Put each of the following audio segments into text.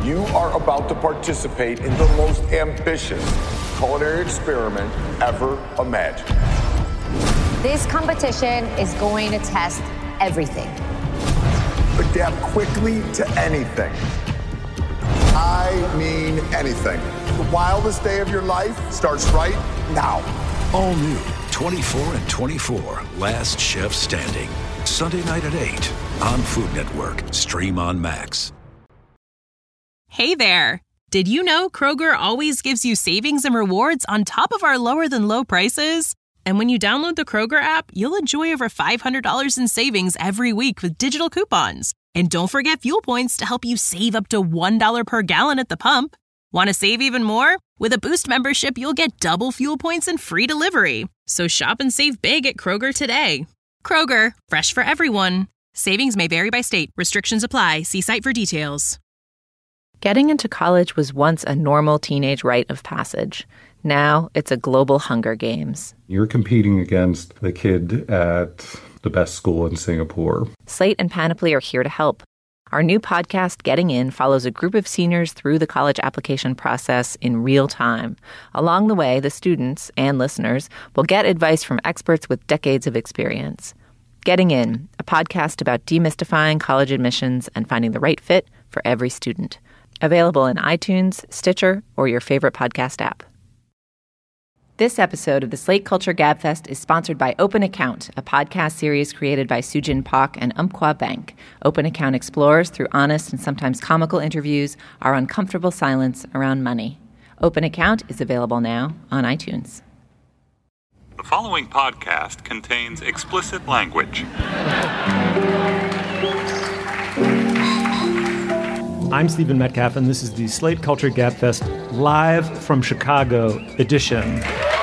You are about to participate in the most ambitious culinary experiment ever imagined. This competition is going to test everything. Adapt quickly to anything. I mean anything. The wildest day of your life starts right now. All new 24 and 24, Last Chef Standing. Sunday night at 8 on Food Network. Stream on Max. Hey there. Did you know Kroger always gives you savings and rewards on top of our lower-than-low prices? And when you download the Kroger app, you'll enjoy over $500 in savings every week with digital coupons. And don't forget fuel points to help you save up to $1 per gallon at the pump. Want to save even more? With a Boost membership, you'll get double fuel points and free delivery. So shop and save big at Kroger today. Kroger, fresh for everyone. Savings may vary by state. Restrictions apply. See site for details. Getting into college was once a normal teenage rite of passage. Now it's a global Hunger Games. You're competing against the kid at the best school in Singapore. Slate and Panoply are here to help. Our new podcast, Getting In, follows a group of seniors through the college application process in real time. Along the way, the students and listeners will get advice from experts with decades of experience. Getting In, a podcast about demystifying college admissions and finding the right fit for every student. Available in iTunes, Stitcher, or your favorite podcast app. This episode of the Slate Culture Gabfest is sponsored by Open Account, a podcast series created by Sujin Pak and Umpqua Bank. Open Account explores, through honest and sometimes comical interviews, our uncomfortable silence around money. Open Account is available now on iTunes. The following podcast contains explicit language. I'm Stephen Metcalf, and this is the Slate Culture Gabfest Live from Chicago edition.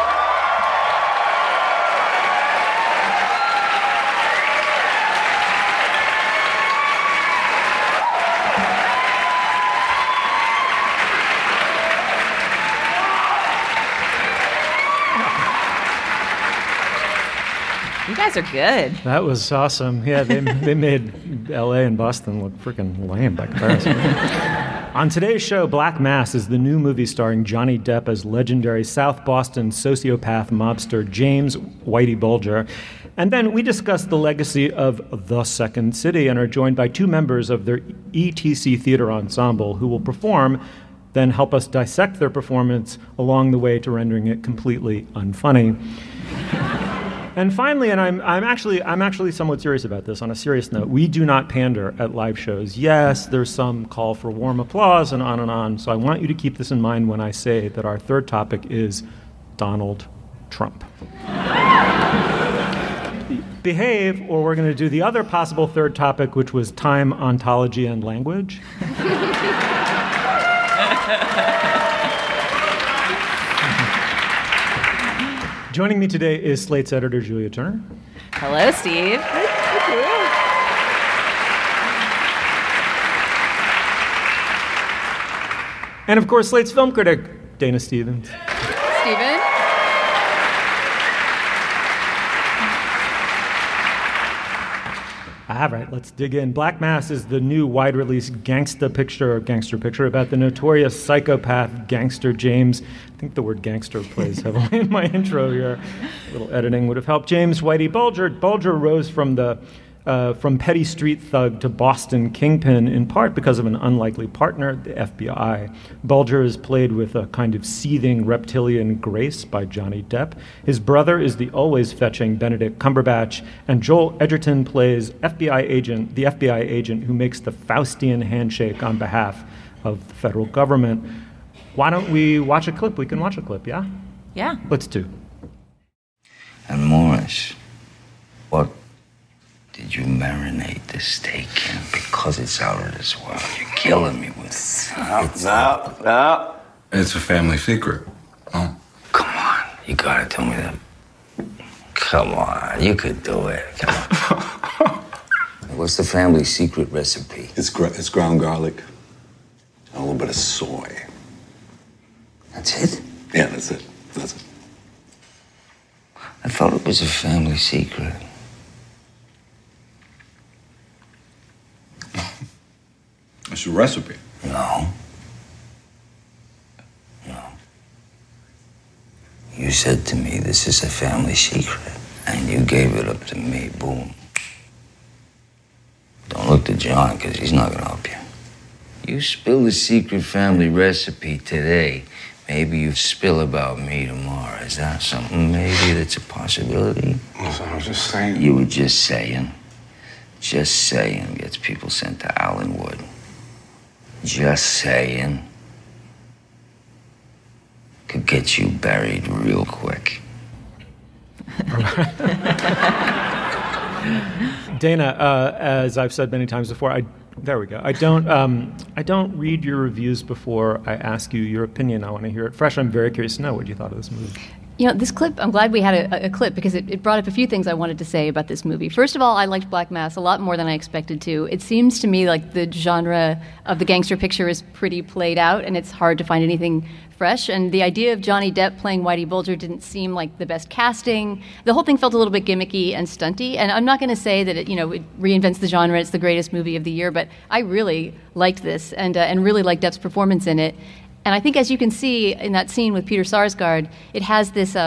You guys are good. That was awesome. Yeah, they made L.A. and Boston look freaking lame by comparison. On today's show, Black Mass is the new movie starring Johnny Depp as legendary South Boston sociopath mobster James Whitey Bulger. And then we discuss the legacy of The Second City and are joined by two members of their ETC Theater Ensemble who will perform, then help us dissect their performance along the way to rendering it completely unfunny. And finally, and I'm actually somewhat serious about this, on a serious note, we do not pander at live shows. Yes, there's some call for warm applause and on, so I want you to keep this in mind when I say that our third topic is Donald Trump. Behave, or we're going to do the other possible third topic, which was time, ontology, and language. Joining me today is Slate's editor, Julia Turner. Hello, Steve. And of course, Slate's film critic, Dana Stevens. Steven. All right, let's dig in. Black Mass is the new wide-release gangster picture about the notorious psychopath gangster James. I think the word gangster plays heavily in my intro here. A little editing would have helped. James Whitey Bulger. Bulger rose from petty street thug to Boston kingpin in part because of an unlikely partner, the FBI. Bulger is played with a kind of seething reptilian grace by Johnny Depp. His brother is the always fetching Benedict Cumberbatch, and Joel Edgerton plays the FBI agent who makes the Faustian handshake on behalf of the federal government. Why don't we watch a clip? We can watch a clip, yeah? Yeah. Let's do. And Morris, what did you marinate the steak in? Because it's out of this world. You're killing me with it. No. It's a family secret. Oh. Come on. You gotta tell me that. Come on. You could do it. Come on. What's the family secret recipe? It's ground garlic and a little bit of soy. That's it? Yeah, that's it. I thought it was a family secret. It's a recipe. No, said to me, this is a family secret, and you gave it up to me, boom. Don't look to John, because he's not gonna help you. You spill the secret family recipe today, maybe you spill about me tomorrow. Is that something maybe that's a possibility? Listen, I was just saying. You were just saying. Just saying gets people sent to Allenwood. Just saying could get you buried real quick. Dana, as I've said many times before, there we go. I don't read your reviews before I ask you your opinion. I want to hear it fresh. I'm very curious to know what you thought of this movie. You know, this clip, I'm glad we had a clip because it brought up a few things I wanted to say about this movie. First of all, I liked Black Mass a lot more than I expected to. It seems to me like the genre of the gangster picture is pretty played out, and it's hard to find anything fresh. And the idea of Johnny Depp playing Whitey Bulger didn't seem like the best casting. The whole thing felt a little bit gimmicky and stunty. And I'm not going to say that it reinvents the genre. It's the greatest movie of the year, but I really liked this and really liked Depp's performance in it. And I think, as you can see in that scene with Peter Sarsgaard, it has this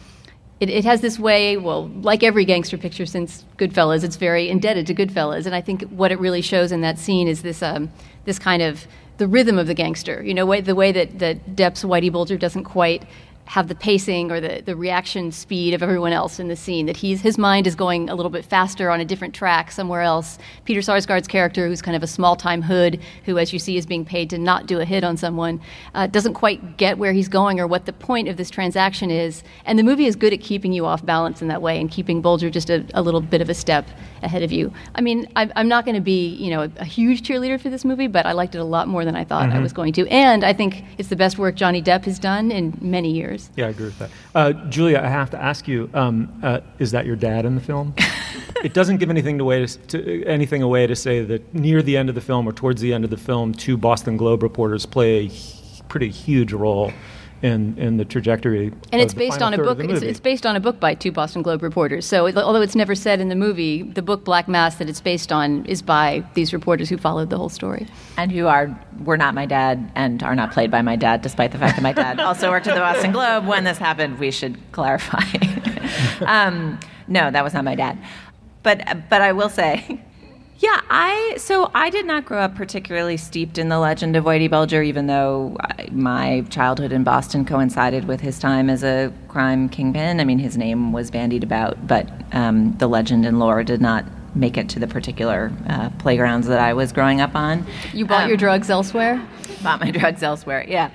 it has this way, well, like every gangster picture since Goodfellas, it's very indebted to Goodfellas. And I think what it really shows in that scene is this this kind of the rhythm of the gangster. You know, the way that Depp's Whitey Bulger doesn't quite have the pacing or the reaction speed of everyone else in the scene, that his mind is going a little bit faster on a different track somewhere else. Peter Sarsgaard's character, who's kind of a small-time hood, who, as you see, is being paid to not do a hit on someone, doesn't quite get where he's going or what the point of this transaction is. And the movie is good at keeping you off balance in that way and keeping Bulger just a little bit of a step ahead of you. I mean, I'm not going to be, a huge cheerleader for this movie, but I liked it a lot more than I thought I was going to. And I think it's the best work Johnny Depp has done in many years. Yeah, I agree with that. Julia, I have to ask you, is that your dad in the film? It doesn't give anything away to say that near the end of the film or towards the end of the film, two Boston Globe reporters play a pretty huge role in the trajectory. And it's based on a book. It's based on a book by two Boston Globe reporters. So although it's never said in the movie, the book Black Mass that it's based on is by these reporters who followed the whole story. And who were not my dad and are not played by my dad, despite the fact that my dad also worked at the Boston Globe when this happened. We should clarify. No, that was not my dad. But I will say, yeah, I did not grow up particularly steeped in the legend of Whitey Bulger, even though my childhood in Boston coincided with his time as a crime kingpin. I mean, his name was bandied about, but the legend and lore did not make it to the particular playgrounds that I was growing up on. You bought your drugs elsewhere? Bought my drugs elsewhere, yeah.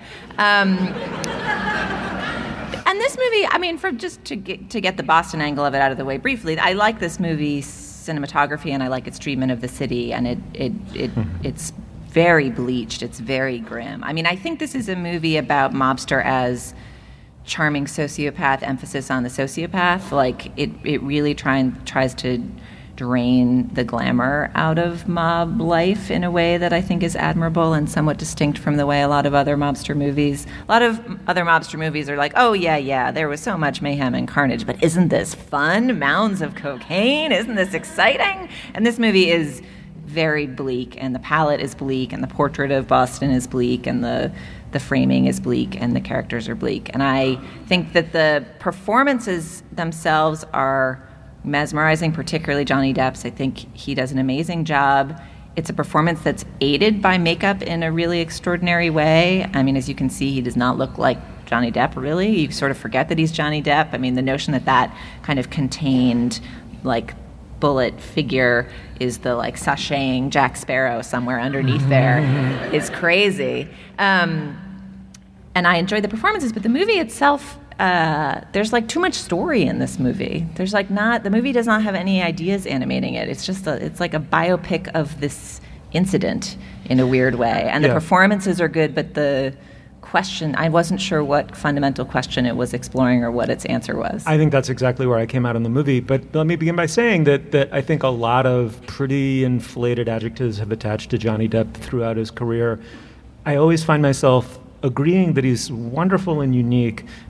And this movie, I mean, to get the Boston angle of it out of the way briefly, I like this movie's cinematography and I like its treatment of the city, and it's very bleached, it's very grim. I mean, I think this is a movie about mobster as charming sociopath, emphasis on the sociopath. Like it really tries to drain the glamour out of mob life in a way that I think is admirable and somewhat distinct from the way a lot of other mobster movies are like, oh yeah, there was so much mayhem and carnage, but isn't this fun? Mounds of cocaine, isn't this exciting? And this movie is very bleak, and the palette is bleak, and the portrait of Boston is bleak, and the framing is bleak, and the characters are bleak. And I think that the performances themselves are mesmerizing, particularly Johnny Depp's. I think he does an amazing job. It's a performance that's aided by makeup in a really extraordinary way. I mean, as you can see, he does not look like Johnny Depp, really. You sort of forget that he's Johnny Depp. I mean, the notion that kind of contained, bullet figure is the, sashaying Jack Sparrow somewhere underneath there is crazy. And I enjoyed the performances, but the movie itself, there's too much story in this movie. There's the movie does not have any ideas animating it. It's just it's like a biopic of this incident in a weird way. And the performances are good, but the question, I wasn't sure what fundamental question it was exploring or what its answer was. I think that's exactly where I came out in the movie. But let me begin by saying that I think a lot of pretty inflated adjectives have attached to Johnny Depp throughout his career. I always find myself agreeing that he's wonderful and unique,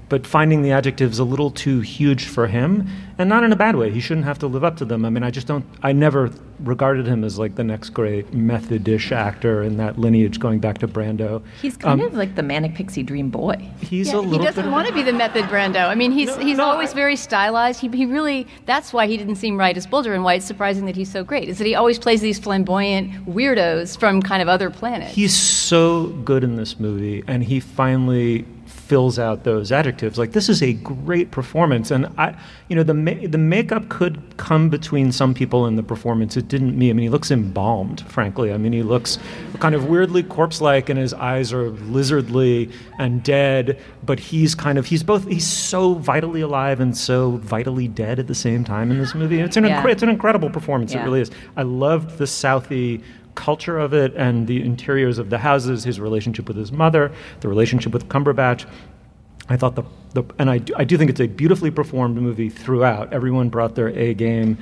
but finding the adjectives a little too huge for him, and not in a bad way. He shouldn't have to live up to them. I mean, I never regarded him as like the next great method-ish actor in that lineage going back to Brando. He's kind of like the manic pixie dream boy. He's a little He doesn't want to be the method Brando. I mean, he's always very stylized. He really, that's why he didn't seem right as Bulger, and why it's surprising that he's so great, is that he always plays these flamboyant weirdos from kind of other planets. He's so good in this movie, and he finally fills out those adjectives. Like, this is a great performance, and the makeup could come between some people in the performance. It didn't me. I mean, he looks embalmed, frankly. I mean, he looks kind of weirdly corpse-like, and his eyes are lizardly and dead, but he's so vitally alive and so vitally dead at the same time in this movie. It's an incredible performance. It really is. I loved the Southie culture of it and the interiors of the houses, his relationship with his mother, the relationship with Cumberbatch. I thought I do think it's a beautifully performed movie throughout. Everyone brought their A game.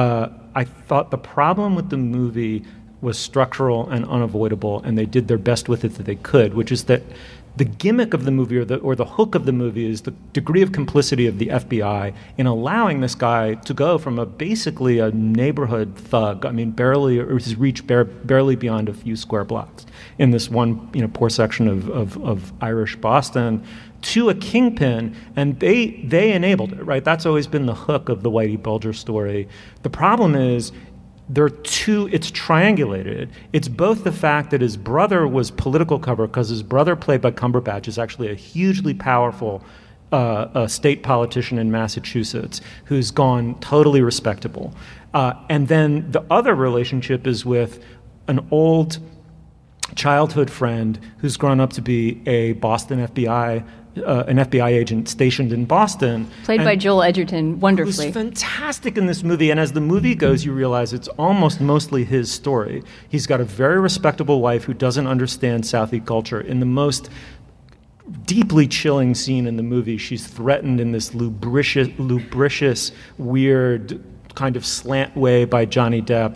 I thought the problem with the movie was structural and unavoidable, and they did their best with it that they could, which is that the gimmick of the movie or the hook of the movie is the degree of complicity of the FBI in allowing this guy to go from basically a neighborhood thug, I mean, his reach barely beyond a few square blocks in this one poor section of Irish Boston, to a kingpin, and they enabled it, right? That's always been the hook of the Whitey Bulger story. The problem is, it's triangulated. It's both the fact that his brother was political cover, because his brother, played by Cumberbatch, is actually a hugely powerful state politician in Massachusetts who's gone totally respectable. And then the other relationship is with an old childhood friend who's grown up to be a Boston an FBI agent stationed in Boston. Played by Joel Edgerton wonderfully. Who's fantastic in this movie. And as the movie goes, you realize it's almost mostly his story. He's got a very respectable wife who doesn't understand Southie culture. In the most deeply chilling scene in the movie, she's threatened in this lubricious, weird kind of slant way by Johnny Depp.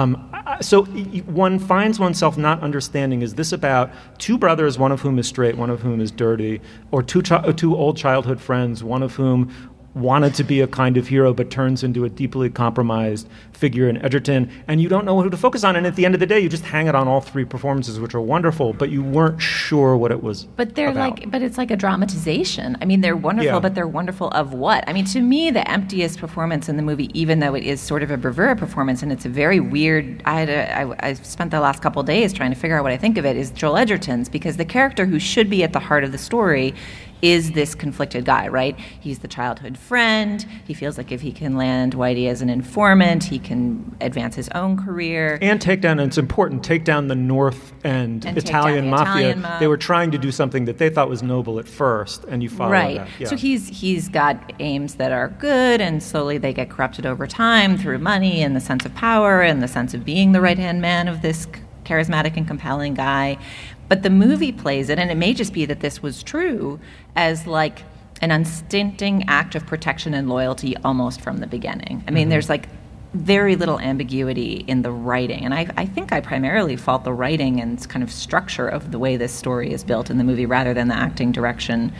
So one finds oneself not understanding, is this about two brothers, one of whom is straight, one of whom is dirty, or two old childhood friends, one of whom wanted to be a kind of hero but turns into a deeply compromised figure in Edgerton, and you don't know who to focus on, and at the end of the day you just hang it on all three performances, which are wonderful, but you weren't sure what it was but about. But it's like a dramatization. I mean, they're wonderful, but they're wonderful of what? I mean, to me, the emptiest performance in the movie, even though it is sort of a bravura performance, and it's a very weird, I spent the last couple of days trying to figure out what I think of it, is Joel Edgerton's, because the character who should be at the heart of the story is this conflicted guy, right? He's the childhood friend. He feels like if he can land Whitey as an informant, he can advance his own career. And take down the North and Italian mafia. They were trying to do something that they thought was noble at first, and you follow that. Right. So he's got aims that are good, and slowly they get corrupted over time through money and the sense of power and the sense of being the right-hand man of this charismatic and compelling guy. But the movie plays it, and it may just be that this was true, as like an unstinting act of protection and loyalty almost from the beginning. I mean, there's like very little ambiguity in the writing, and I think I primarily fault the writing and kind of structure of the way this story is built in the movie rather than the acting, direction,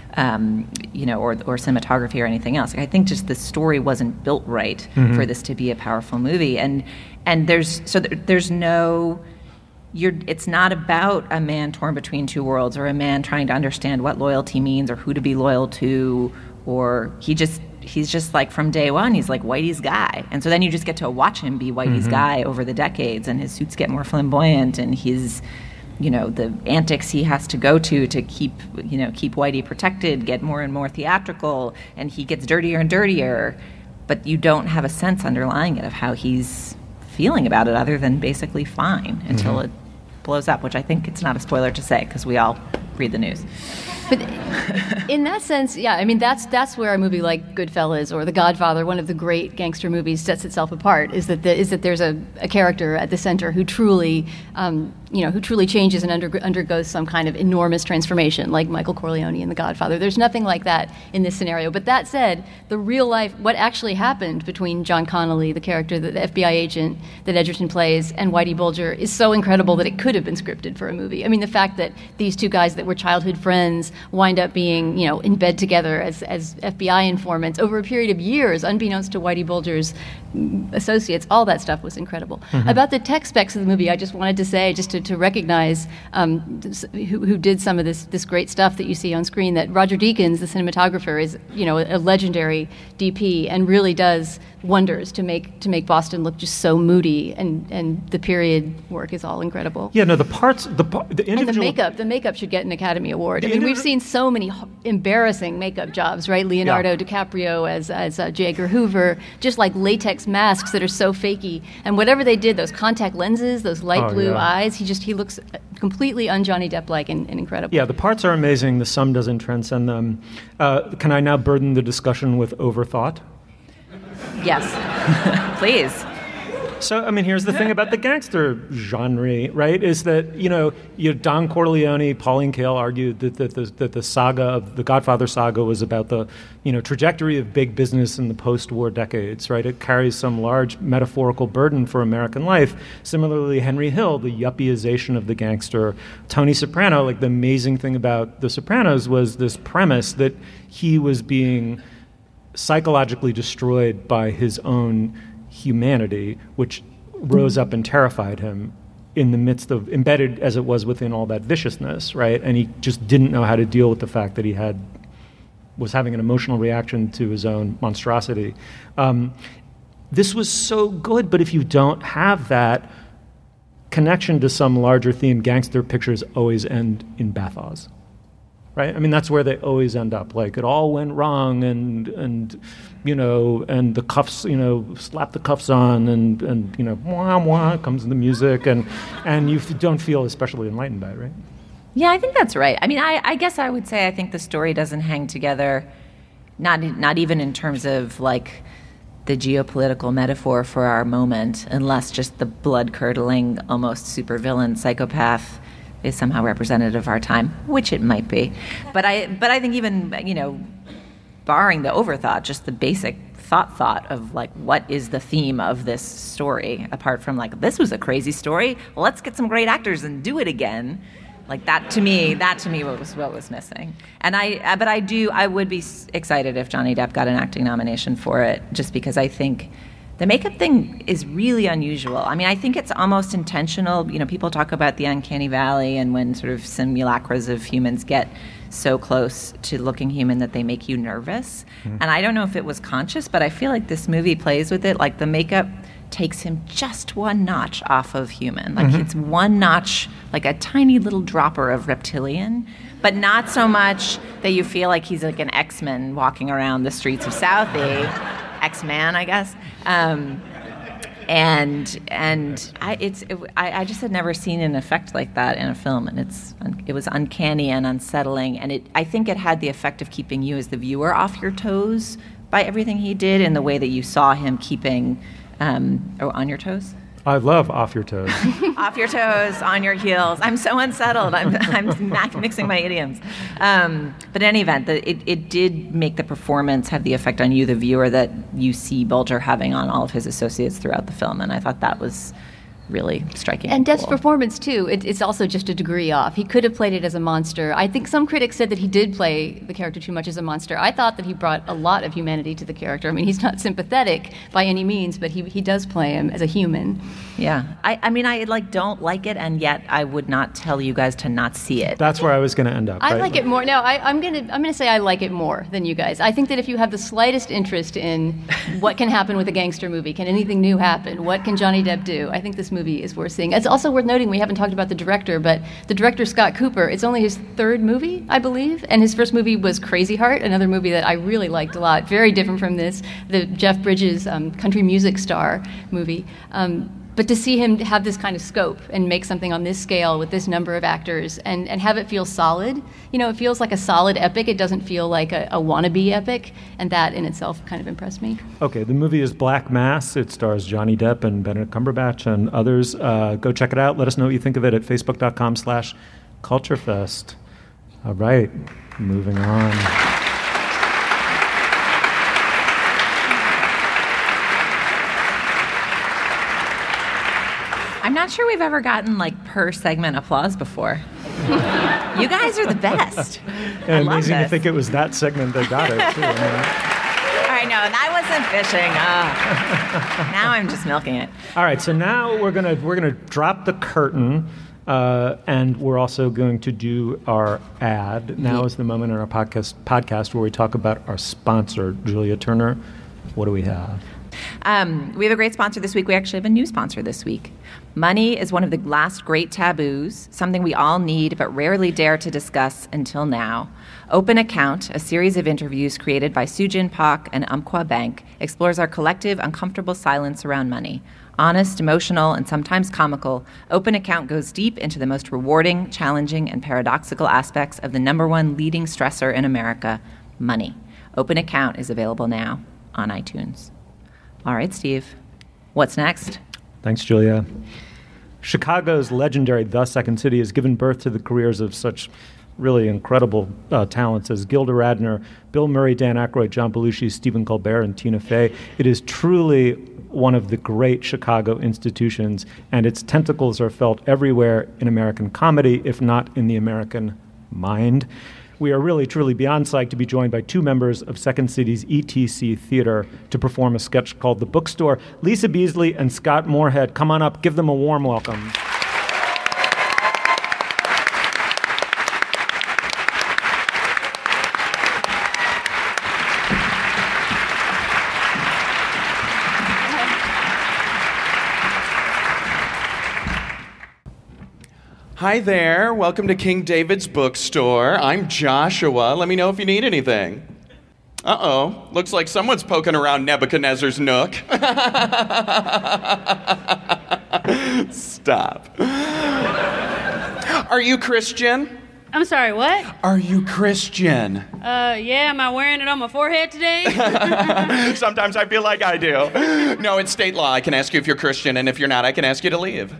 or cinematography or anything else. I think just the story wasn't built right for this to be a powerful movie, and there's no... it's not about a man torn between two worlds or a man trying to understand what loyalty means or who to be loyal to, or he's just like from day one, he's like Whitey's guy. And so then you just get to watch him be Whitey's guy over the decades, and his suits get more flamboyant, and his, the antics he has to go to keep Whitey protected get more and more theatrical, and he gets dirtier and dirtier, but you don't have a sense underlying it of how he's feeling about it other than basically fine until it blows up, which I think it's not a spoiler to say because we all read the news. But in that sense, yeah, I mean, that's where a movie like Goodfellas or The Godfather, one of the great gangster movies, sets itself apart, is that there's a character at the center who truly changes and undergoes some kind of enormous transformation, like Michael Corleone in The Godfather. There's nothing like that in this scenario. But that said, the real life, what actually happened between John Connolly, the character, the FBI agent that Edgerton plays, and Whitey Bulger is so incredible that it could have been scripted for a movie. I mean, the fact that these two guys that were childhood friends, wind up being, in bed together as FBI informants over a period of years, unbeknownst to Whitey Bulger's associates. All that stuff was incredible. About the tech specs of the movie, I just wanted to say, just to recognize who did some of this great stuff that you see on screen, that Roger Deakins, the cinematographer, is a legendary DP and really does wonders to make Boston look just so moody, and the period work is all incredible. Yeah, no, the individual... And the makeup should get an Academy Award. I mean, we've seen so many embarrassing makeup jobs, right? Leonardo DiCaprio as J. Edgar Hoover, just like latex masks that are so fakey. And whatever they did, those contact lenses, those light blue eyes, he looks completely un-Johnny Depp-like and incredible. Yeah, the parts are amazing. The sum doesn't transcend them. Can I now burden the discussion with overthought? Yes, please. So, I mean, here's the thing about the gangster genre, right? Is that, Don Corleone, Pauline Kael argued that the saga of the Godfather saga was about the, trajectory of big business in the post-war decades, right? It carries some large metaphorical burden for American life. Similarly, Henry Hill, the yuppieization of the gangster. Tony Soprano, like the amazing thing about The Sopranos was this premise that he was being psychologically destroyed by his own humanity, which rose up and terrified him in the midst of, embedded as it was within all that viciousness, right? And he just didn't know how to deal with the fact that he was having an emotional reaction to his own monstrosity. This was so good, but if you don't have that connection to some larger theme, gangster pictures always end in bathos. Right? I mean, that's where they always end up. Like, it all went wrong, and the cuffs, slap the cuffs on, and wah, wah, comes the music, and you don't feel especially enlightened by it, right? Yeah, I think that's right. I mean, I guess I would say I think the story doesn't hang together, not even in terms of, like, the geopolitical metaphor for our moment, unless just the blood-curdling, almost supervillain psychopath is somehow representative of our time, which it might be. But I think even, barring the overthought, just the basic thought of, like, what is the theme of this story, apart from, like, this was a crazy story, well, let's get some great actors and do it again. Like, that to me was what was missing. And I would be excited if Johnny Depp got an acting nomination for it, just because I think the makeup thing is really unusual. I mean, I think it's almost intentional. People talk about the uncanny valley and when sort of simulacras of humans get so close to looking human that they make you nervous. And I don't know if it was conscious, but I feel like this movie plays with it. Like, the makeup takes him just one notch off of human. Like, it's one notch, like a tiny little dropper of reptilian, but not so much that you feel like he's like an X-Men walking around the streets of Southie. X-Man, I guess. I just had never seen an effect like that in a film, and it was uncanny and unsettling, and I think it had the effect of keeping you as the viewer off your toes by everything he did, in the way that you saw him keeping on your toes. I love off your toes. Off your toes, on your heels. I'm so unsettled. I'm mixing my idioms. But in any event, it did make the performance have the effect on you, the viewer, that you see Bulger having on all of his associates throughout the film. And I thought that was really striking. And Depp's cool. performance, too, it's also just a degree off. He could have played it as a monster. I think some critics said that he did play the character too much as a monster. I thought that he brought a lot of humanity to the character. I mean, he's not sympathetic by any means, but he does play him as a human. Yeah. I mean, I don't like it, and yet I would not tell you guys to not see it. That's where I was going to end up. I like it more. No, I'm gonna say I like it more than you guys. I think that if you have the slightest interest in what can happen with a gangster movie, can anything new happen? What can Johnny Depp do? I think this movie is worth seeing. It's also worth noting, we haven't talked about the director, but the director, Scott Cooper, it's only his third movie, I believe, and his first movie was Crazy Heart, another movie that I really liked a lot, very different from this, the Jeff Bridges country music star movie. But to see him have this kind of scope and make something on this scale with this number of actors and have it feel solid, it feels like a solid epic. It doesn't feel like a wannabe epic, and that in itself kind of impressed me. Okay, the movie is Black Mass. It stars Johnny Depp and Benedict Cumberbatch and others. Go check it out. Let us know what you think of it at facebook.com/culturefest. All right, moving on. I'm not sure we've ever gotten, like, per segment applause before. You guys are the best. And amazing to think it was that segment that got it, too. I know, and I wasn't fishing. Now I'm just milking it. All right, so now we're gonna drop the curtain, and we're also going to do our ad. Now is the moment in our podcast where we talk about our sponsor, Julia Turner. What do we have? We have a great sponsor this week. We actually have a new sponsor this week. Money is one of the last great taboos, something we all need but rarely dare to discuss until now. Open Account, a series of interviews created by Sujin Pak and Umpqua Bank, explores our collective uncomfortable silence around money. Honest, emotional, and sometimes comical, Open Account goes deep into the most rewarding, challenging, and paradoxical aspects of the number one leading stressor in America, money. Open Account is available now on iTunes. All right, Steve, what's next? Thanks, Julia. Chicago's legendary The Second City has given birth to the careers of such really incredible talents as Gilda Radner, Bill Murray, Dan Aykroyd, John Belushi, Stephen Colbert, and Tina Fey. It is truly one of the great Chicago institutions, and its tentacles are felt everywhere in American comedy, if not in the American mind. We are really, truly beyond psyched to be joined by two members of Second City's ETC Theater to perform a sketch called The Bookstore. Lisa Beasley and Scott Moorhead, come on up. Give them a warm welcome. Hi there, welcome to King David's Bookstore. I'm Joshua. Let me know if you need anything. Uh-oh, looks like someone's poking around Nebuchadnezzar's nook. Stop. Are you Christian? I'm sorry, what? Are you Christian? Yeah, am I wearing it on my forehead today? Sometimes I feel like I do. No, it's state law. I can ask you if you're Christian, and if you're not, I can ask you to leave.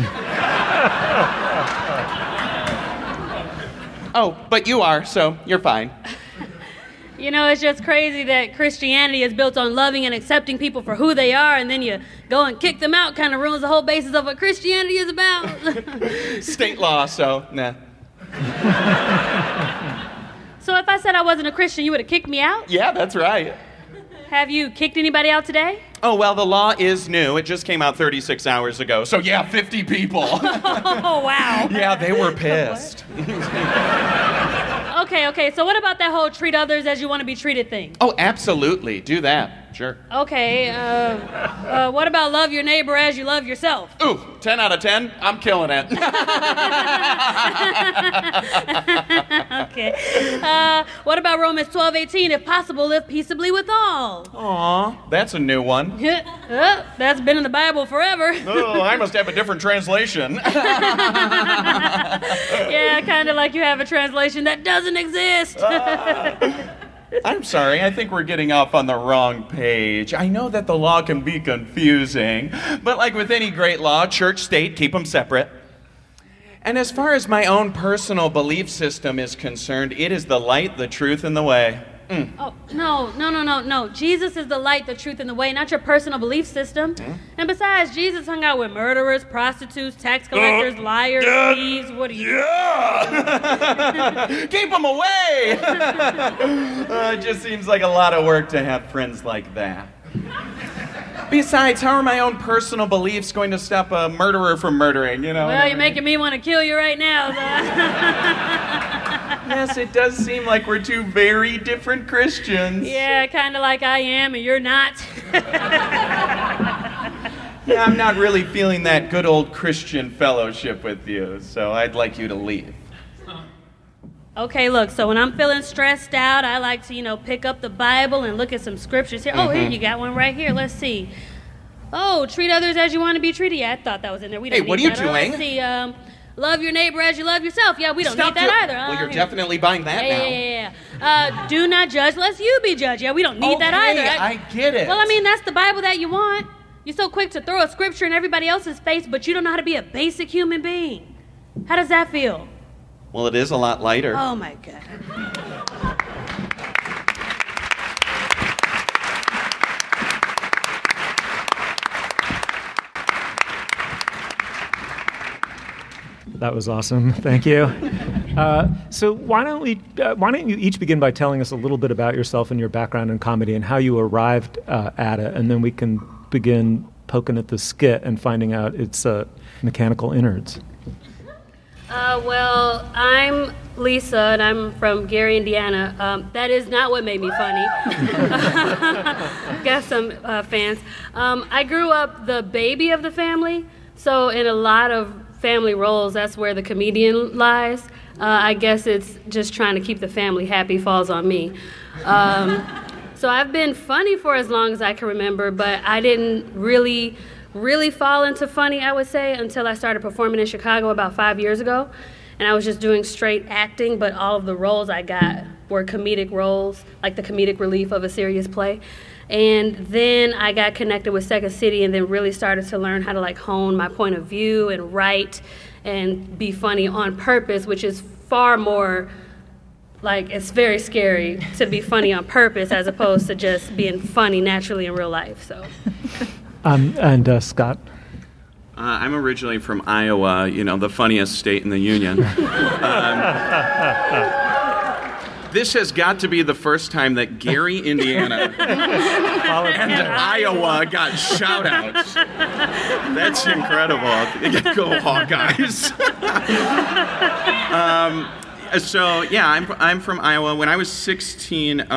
Oh, but you are, so you're fine. You know, it's just crazy that Christianity is built on loving and accepting people for who they are, and then you go and kick them out. Kind of ruins the whole basis of what Christianity is about. State law, so nah. So if I said I wasn't a Christian, you would have kicked me out? Yeah, that's right. Have you kicked anybody out today? Oh, well, the law is new. It just came out 36 hours ago. So, yeah, 50 people. Oh, wow. Yeah, they were pissed. Okay, so what about that whole treat others as you want to be treated thing? Oh, absolutely. Do that. Sure. Okay, what about love your neighbor as you love yourself? Ooh, 10 out of 10. I'm killing it. Okay. What about Romans 12:18? If possible, live peaceably with all. Aw, that's a new one. That's been in the Bible forever. Oh, I must have a different translation. Yeah, kind of like you have a translation that doesn't exist. I'm sorry, I think we're getting off on the wrong page. I know that the law can be confusing, but like with any great law, church, state, keep them separate. And as far as my own personal belief system is concerned, it is the light, the truth, and the way. Oh, no. Jesus is the light, the truth, and the way, not your personal belief system. And besides, Jesus hung out with murderers, prostitutes, tax collectors, liars, thieves. What are you doing? Keep them away! It just seems like a lot of work to have friends like that. Besides, how are my own personal beliefs going to stop a murderer from murdering, you know? Well, you're making me want to kill you right now. Yes, it does seem like we're two very different Christians. Yeah, kind of like I am and you're not. Yeah, I'm not really feeling that good old Christian fellowship with you, so I'd like you to leave. Okay, look, so when I'm feeling stressed out, I like to, pick up the Bible and look at some scriptures here. Oh, here, you got one right here. Let's see. Oh, treat others as you want to be treated. Yeah, I thought that was in there. We don't need what are you that. doing? Let's see, love your neighbor as you love yourself. Yeah, we don't need that either. Well, you're definitely buying that now. Yeah. Do not judge lest you be judged. Yeah, we don't need that either. I get it. Well, I mean, that's the Bible that you want. You're so quick to throw a scripture in everybody else's face, but you don't know how to be a basic human being. How does that feel? Well, it is a lot lighter. Oh, my God. That was awesome. Thank you. So why don't you each begin by telling us a little bit about yourself and your background in comedy and how you arrived at it, and then we can begin poking at the skit and finding out its mechanical innards. Well, I'm Lisa, and I'm from Gary, Indiana. That is not what made me funny. Got some fans. I grew up the baby of the family, so in a lot of family roles, that's where the comedian lies. I guess it's just trying to keep the family happy falls on me. So I've been funny for as long as I can remember, but I didn't really fall into funny, I would say, until I started performing in Chicago about 5 years ago. And I was just doing straight acting, but all of the roles I got were comedic roles, like the comedic relief of a serious play. And then I got connected with Second City and then really started to learn how to like hone my point of view and write and be funny on purpose, which is far more like, it's very scary to be funny on purpose as opposed to just being funny naturally in real life. So. And Scott? I'm originally from Iowa, the funniest state in the union. This has got to be the first time that Gary, Indiana, and Iowa got shout-outs. That's incredible. Go Hawkeyes. So yeah, I'm from Iowa. When I was 16,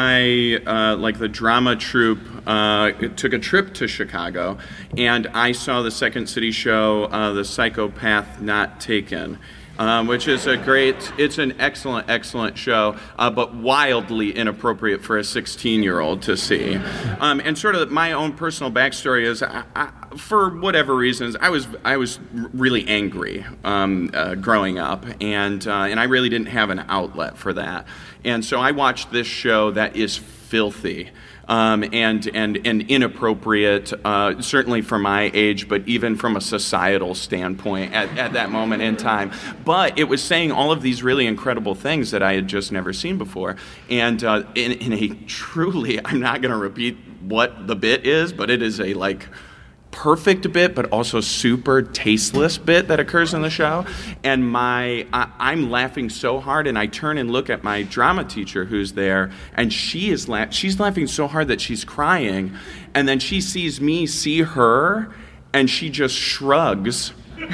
the drama troupe took a trip to Chicago, and I saw the Second City show, The Psychopath Not Taken, which is it's an excellent show, but wildly inappropriate for a 16-year-old to see. And sort of my own personal backstory is, for whatever reasons, I was really angry growing up, and I really didn't have an outlet for that. And so I watched this show that is filthy. And inappropriate, certainly for my age, but even from a societal standpoint at that moment in time. But it was saying all of these really incredible things that I had just never seen before. And in a truly, I'm not going to repeat what the bit is, but it is a perfect bit, but also super tasteless bit that occurs in the show. And I'm laughing so hard, and I turn and look at my drama teacher who's there, and she's laughing so hard that she's crying, and then she sees me see her, and she just shrugs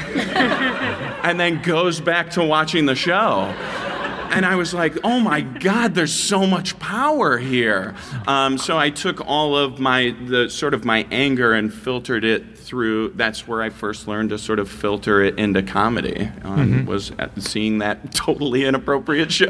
and then goes back to watching the show. And I was like, oh my God, there's so much power here. So I took all of my anger and filtered it through. That's where I first learned to sort of filter it into comedy, was at seeing that totally inappropriate show.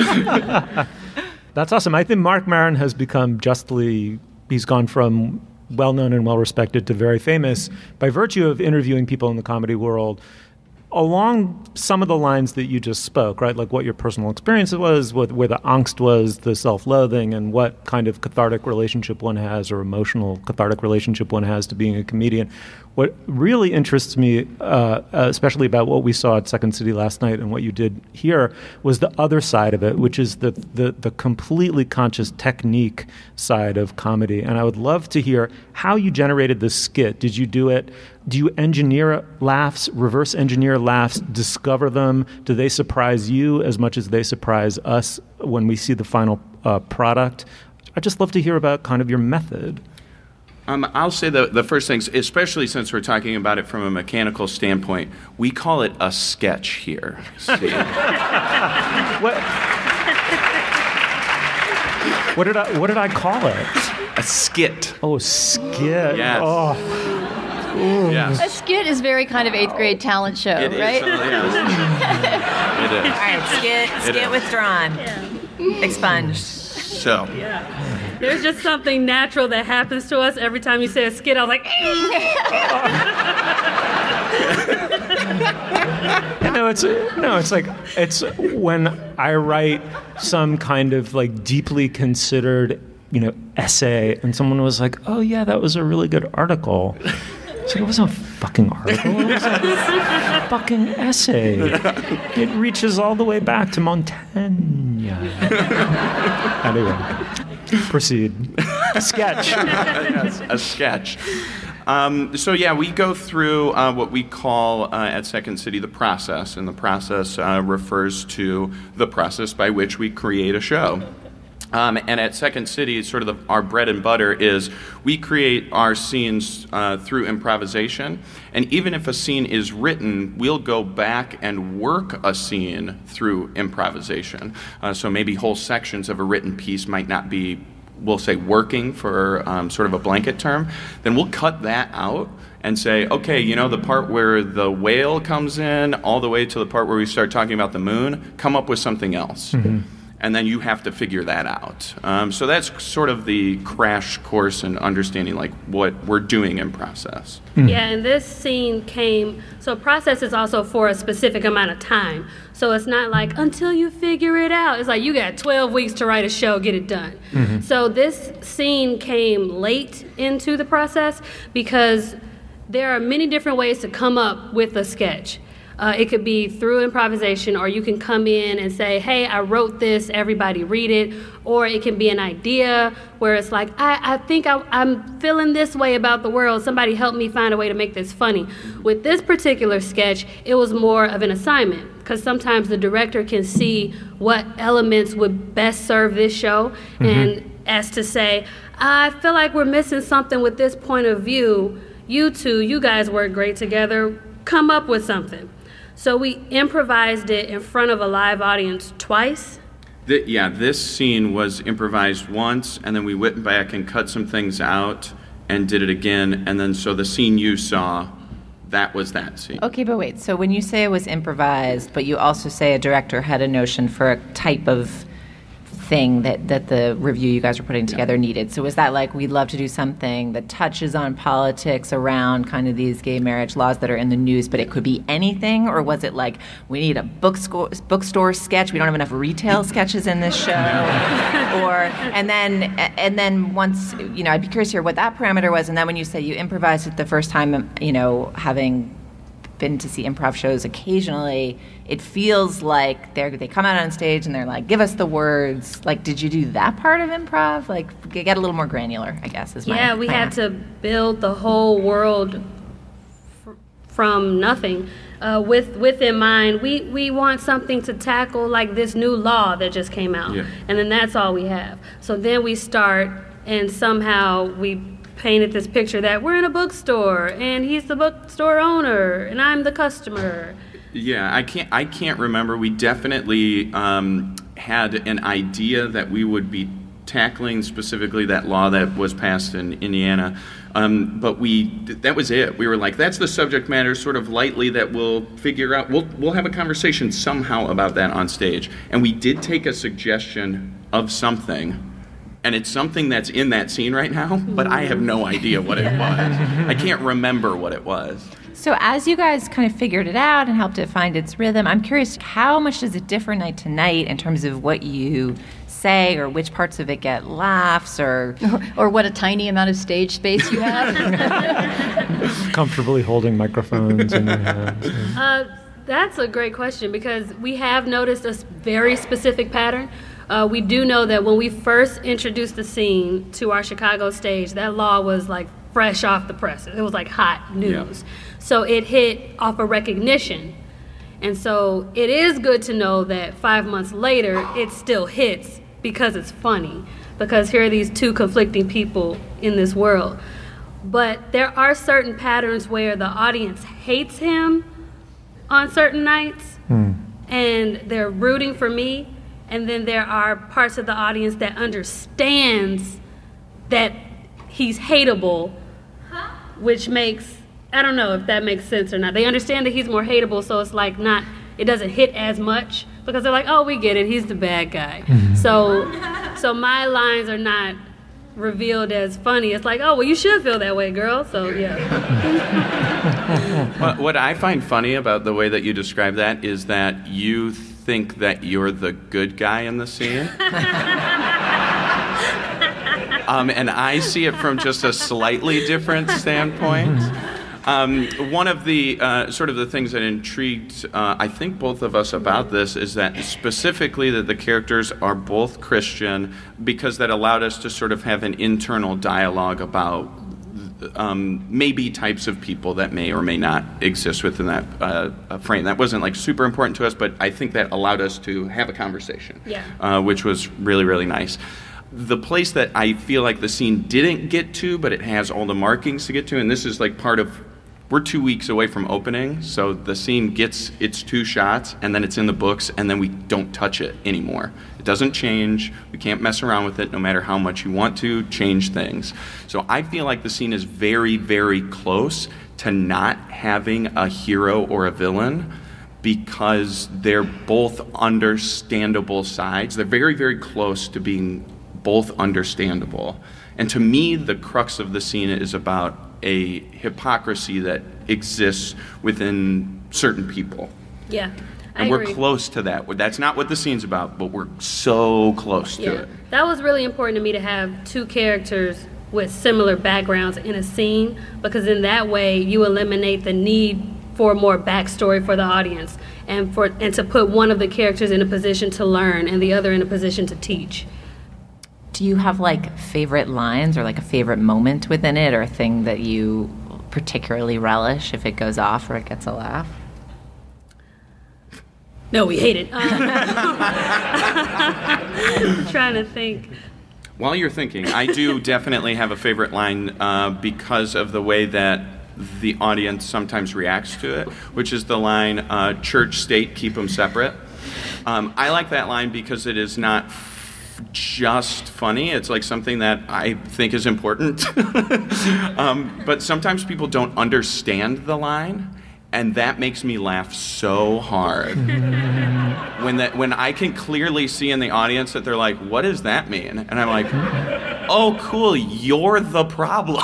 That's awesome. I think Marc Maron has become he's gone from well-known and well-respected to very famous by virtue of interviewing people in the comedy world along some of the lines that you just spoke, right? Like what your personal experience was, where the angst was, the self-loathing, and what kind of cathartic relationship one has or emotional cathartic relationship one has to being a comedian. What really interests me, especially about what we saw at Second City last night and what you did here, was the other side of it, which is the completely conscious technique side of comedy. And I would love to hear how you generated this skit. Did you do it? Do you engineer laughs, reverse engineer laughs, discover them? Do they surprise you as much as they surprise us when we see the final product? I'd just love to hear about kind of your method. I'll say the first things, especially since we're talking about it from a mechanical standpoint, we call it a sketch here. What did I call it? A skit. Oh, skit. Yes. Oh. Yes. A skit is very kind of 8th grade talent show, it right? It is. All right, skit withdrawn. Yeah. Expunged. So. Yeah. There's just something natural that happens to us every time you say a skit. I was like, it's when I write some kind of deeply considered, essay, and someone was like, "Oh yeah, that was a really good article." It's like, it wasn't a fucking article. It was a fucking essay. It reaches all the way back to Montaigne. Anyway, proceed. A sketch. Yes, a sketch. We go through what we call at Second City the process, and the process refers to the process by which we create a show. And at Second City, sort of our bread and butter is we create our scenes through improvisation. And even if a scene is written, we'll go back and work a scene through improvisation. So maybe whole sections of a written piece might not be, we'll say, working for sort of a blanket term. Then we'll cut that out and say, okay, the part where the whale comes in all the way to the part where we start talking about the moon, come up with something else. Mm-hmm. And then you have to figure that out. So that's sort of the crash course in understanding like what we're doing in process. Mm. Yeah, and this scene so process is also for a specific amount of time. So it's not like until you figure it out. It's like you got 12 weeks to write a show, get it done. Mm-hmm. So this scene came late into the process because there are many different ways to come up with a sketch. It could be through improvisation, or you can come in and say, hey, I wrote this, everybody read it. Or it can be an idea where it's like, I think I'm feeling this way about the world. Somebody help me find a way to make this funny. With this particular sketch, it was more of an assignment, because sometimes the director can see what elements would best serve this show. Mm-hmm. And as to say, I feel like we're missing something with this point of view. You guys work great together. Come up with something. So we improvised it in front of a live audience twice. This scene was improvised once, and then we went back and cut some things out and did it again. And then so the scene you saw, that was that scene. Okay, but wait. So when you say it was improvised, but you also say a director had a notion for a type of thing that the review you guys were putting together needed. So was that like, we'd love to do something that touches on politics around kind of these gay marriage laws that are in the news, but it could be anything? Or was it like, we need a bookstore sketch, we don't have enough retail sketches in this show? And then once, I'd be curious to hear what that parameter was. And then when you say you improvised it the first time, having been to see improv shows occasionally, it feels like they come out on stage and they're like, give us the words. Like, did you do that part of improv? Like, get a little more granular, I guess, is my Yeah, we had to build the whole world from nothing. With in mind, we want something to tackle like this new law that just came out. Yeah. And then that's all we have. So then we start, and somehow we painted this picture that we're in a bookstore and he's the bookstore owner and I'm the customer. Yeah, I can't remember. We definitely had an idea that we would be tackling specifically that law that was passed in Indiana, but that was it. We were like, that's the subject matter, sort of lightly, that we'll figure out. We'll have a conversation somehow about that on stage. And we did take a suggestion of something. And it's something that's in that scene right now, but I have no idea what it was. I can't remember what it was. So as you guys kind of figured it out and helped it find its rhythm, I'm curious, how much does it differ night to night in terms of what you say, or which parts of it get laughs, or what a tiny amount of stage space you have? Comfortably holding microphones in your hands. That's a great question, because we have noticed a very specific pattern. We do know that when we first introduced the scene to our Chicago stage, that law was like fresh off the press. It was like hot news. Yeah. So it hit off a recognition. And so it is good to know that 5 months later, it still hits because it's funny. Because here are these two conflicting people in this world. But there are certain patterns where the audience hates him on certain nights, and they're rooting for me. And then there are parts of the audience that understands that he's hateable, which makes, I don't know if that makes sense or not. They understand that he's more hateable, so it's like it doesn't hit as much, because they're like, oh, we get it, he's the bad guy. Mm-hmm. So my lines are not revealed as funny. It's like, oh, well, you should feel that way, girl. So, yeah. What I find funny about the way that you describe that is that you think that you're the good guy in the scene. And I see it from just a slightly different standpoint. One of the sort of the things that intrigued, I think, both of us about this is that specifically that the characters are both Christian, because that allowed us to sort of have an internal dialogue about maybe types of people that may or may not exist within that frame. That wasn't like super important to us, but I think that allowed us to have a conversation, which was really, really nice. The place that I feel like the scene didn't get to, but it has all the markings to get to, and this is like part of, we're 2 weeks away from opening, so the scene gets its 2 shots, and then it's in the books, and then we don't touch it anymore. It doesn't change. We can't mess around with it no matter how much you want to change things. So I feel like the scene is very, very close to not having a hero or a villain, because they're both understandable sides. They're very, very close to being both understandable. And to me, the crux of the scene is about a hypocrisy that exists within certain people. Yeah. And we're close to that. That's not what the scene's about, but we're so close to it. That was really important to me, to have 2 characters with similar backgrounds in a scene, because in that way you eliminate the need for more backstory for the audience, and to put one of the characters in a position to learn and the other in a position to teach. Do you have like favorite lines or like a favorite moment within it, or a thing that you particularly relish if it goes off or it gets a laugh? No, we hate it. I'm trying to think. While you're thinking, I do definitely have a favorite line because of the way that the audience sometimes reacts to it, which is the line, church, state, keep them separate. I like that line because it is not just funny. It's like something that I think is important. But sometimes people don't understand the line, and that makes me laugh so hard. When I can clearly see in the audience that they're like, what does that mean? And I'm like, oh, cool, you're the problem.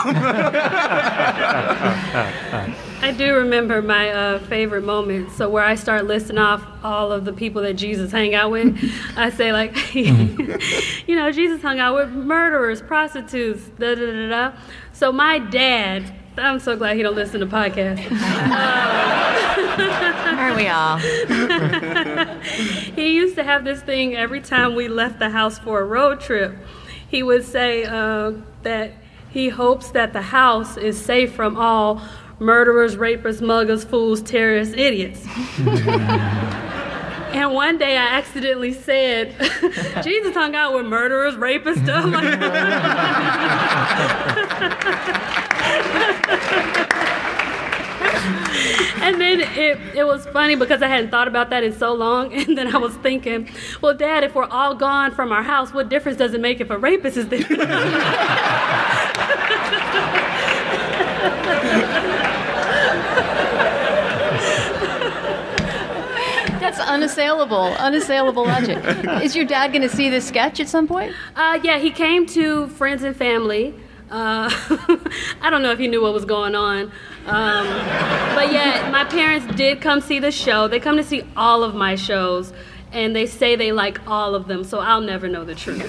I do remember my favorite moment. So where I start listing off all of the people that Jesus hang out with, I say like, Jesus hung out with murderers, prostitutes, da-da-da-da. So my dad, I'm so glad he don't listen to podcasts. Aren't we all? He used to have this thing every time we left the house for a road trip. He would say that he hopes that the house is safe from all murderers, rapists, muggers, fools, terrorists, idiots. And one day I accidentally said, Jesus hung out with murderers, rapists, stuff like And then it was funny because I hadn't thought about that in so long, and then I was thinking, well, Dad, if we're all gone from our house, what difference does it make if a rapist is there? That's unassailable logic. Is your dad going to see this sketch at some point? Yeah, he came to Friends and Family. I don't know if he knew what was going on. But yeah, my parents did come see the show. They come to see all of my shows, and they say they like all of them, so I'll never know the truth.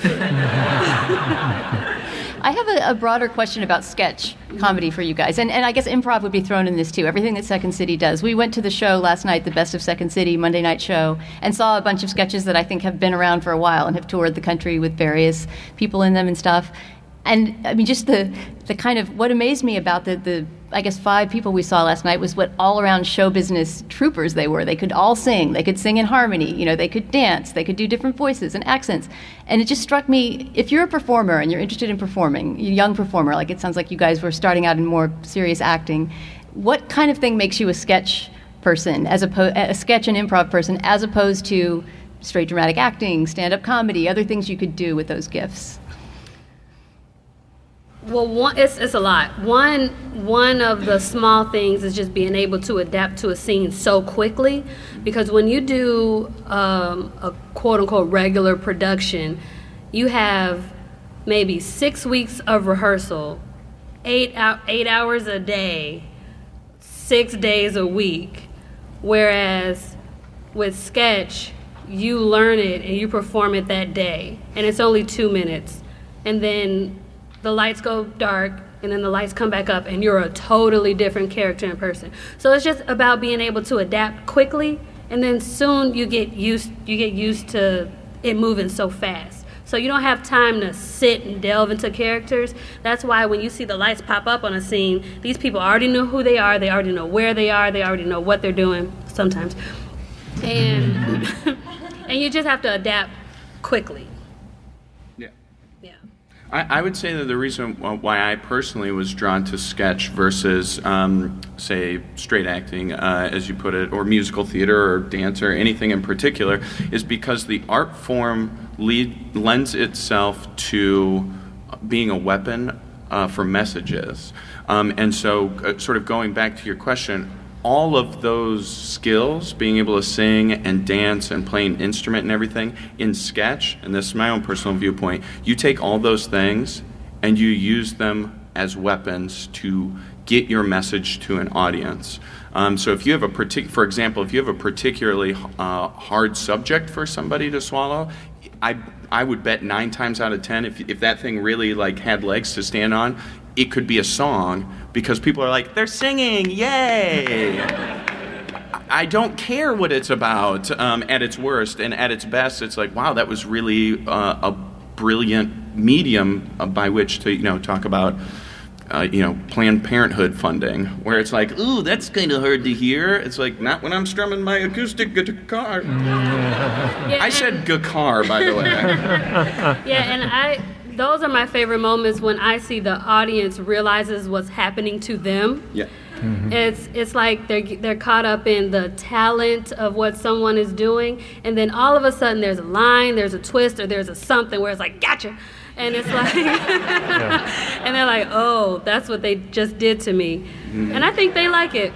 I have a broader question about sketch comedy for you guys, and I guess improv would be thrown in this too, everything that Second City does. We went to the show last night, the Best of Second City Monday night show, and saw a bunch of sketches that I think have been around for a while and have toured the country with various people in them and stuff. And I mean, just the kind of, what amazed me about the I guess 5 people we saw last night was what all around show business troopers they were. They could all sing. They could sing in harmony. They could dance. They could do different voices and accents. And it just struck me, if you're a performer and you're interested in performing, you're a young performer, like it sounds like you guys were starting out in more serious acting, what kind of thing makes you a sketch person, a sketch and improv person, as opposed to straight dramatic acting, stand-up comedy, other things you could do with those gifts? Well, it's a lot. One of the small things is just being able to adapt to a scene so quickly, because when you do a quote-unquote regular production, you have maybe 6 weeks of rehearsal, 8 hours a day, 6 days a week, whereas with sketch, you learn it and you perform it that day, and it's only 2 minutes, and then the lights go dark, and then the lights come back up, and you're a totally different character in person. So it's just about being able to adapt quickly, and then soon you get used to it moving so fast. So So you don't have time to sit and delve into characters. That's why when you see the lights pop up on a scene, these people already know who they are, they already know where they are, they already know what they're doing sometimes. And and you just have to adapt quickly. I would say that the reason why I personally was drawn to sketch versus, say, straight acting, as you put it, or musical theater or dance or anything in particular, is because the art form lends itself to being a weapon for messages. And so, sort of going back to your question, all of those skills, being able to sing and dance and play an instrument and everything, in sketch, and this is my own personal viewpoint, you take all those things and you use them as weapons to get your message to an audience. So if you have for example, if you have a particularly hard subject for somebody to swallow, I would bet 9 times out of 10, if that thing really like had legs to stand on, it could be a song, because people are like, they're singing, yay! I don't care what it's about at its worst, and at its best, it's like, wow, that was really a brilliant medium by which to talk about Planned Parenthood funding, where it's like, ooh, that's kind of hard to hear. It's like, not when I'm strumming my acoustic guitar. I said guitar, by the way. And those are my favorite moments, when I see the audience realizes what's happening to them. Yeah. Mm-hmm. It's like they're caught up in the talent of what someone is doing, and then all of a sudden there's a line, there's a twist, or there's a something where it's like, gotcha. And it's like, and they're like, oh, that's what they just did to me. Mm-hmm. And I think they like it.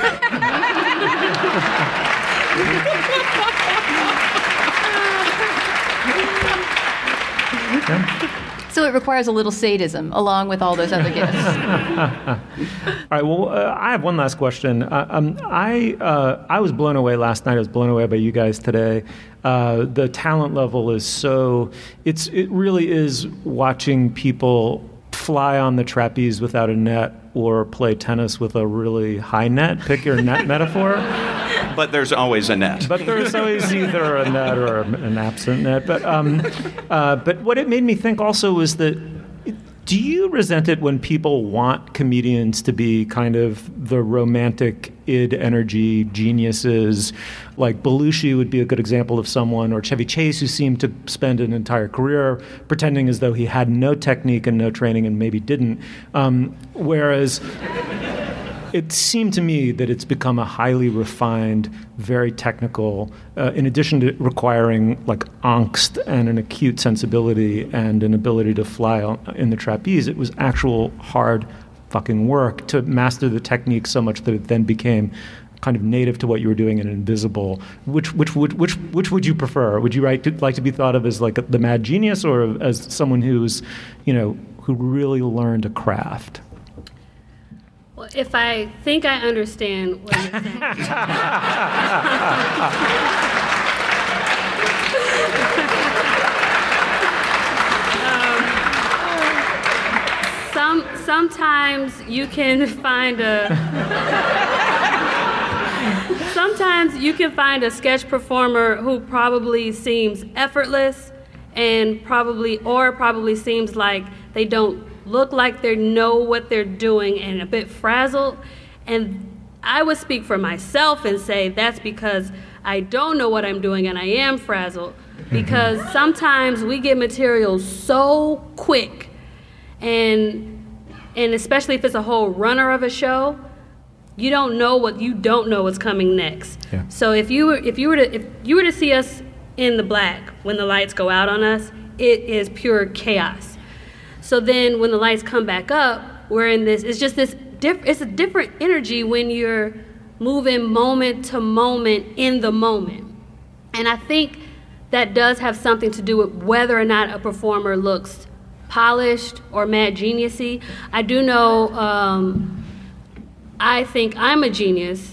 So it requires a little sadism along with all those other gifts. All right. Well, I have one last question. I was blown away last night. I was blown away by you guys today. The talent level is so. It really is watching people fly on the trapeze without a net or play tennis with a really high net. Pick your net metaphor. But there's always a net. But there's always either a net or an absent net. But what it made me think also was that, do you resent it when people want comedians to be kind of the romantic id energy geniuses? Like Belushi would be a good example of someone, or Chevy Chase, who seemed to spend an entire career pretending as though he had no technique and no training and maybe didn't. Whereas it seemed to me that it's become a highly refined, very technical, in addition to requiring like angst and an acute sensibility and an ability to fly in the trapeze, it was actual hard fucking work to master the technique so much that it then became kind of native to what you were doing and invisible. Which would you prefer? Would you like to be thought of as like the mad genius, or as someone who's, who really learned a craft? Well, if I think I understand what you're saying. Sometimes you can find a sketch performer who probably seems effortless and probably seems like they don't look like they know what they're doing and a bit frazzled. And I would speak for myself and say that's because I don't know what I'm doing and I am frazzled. Because sometimes we get material so quick, and especially if it's a whole runner of a show, you don't know what's coming next. Yeah. So if you were to see us in the black when the lights go out on us, it is pure chaos. So then when the lights come back up, we're in this, it's just this, it's a different energy when you're moving moment to moment in the moment. And I think that does have something to do with whether or not a performer looks polished or mad genius-y. I do know, I think I'm a genius.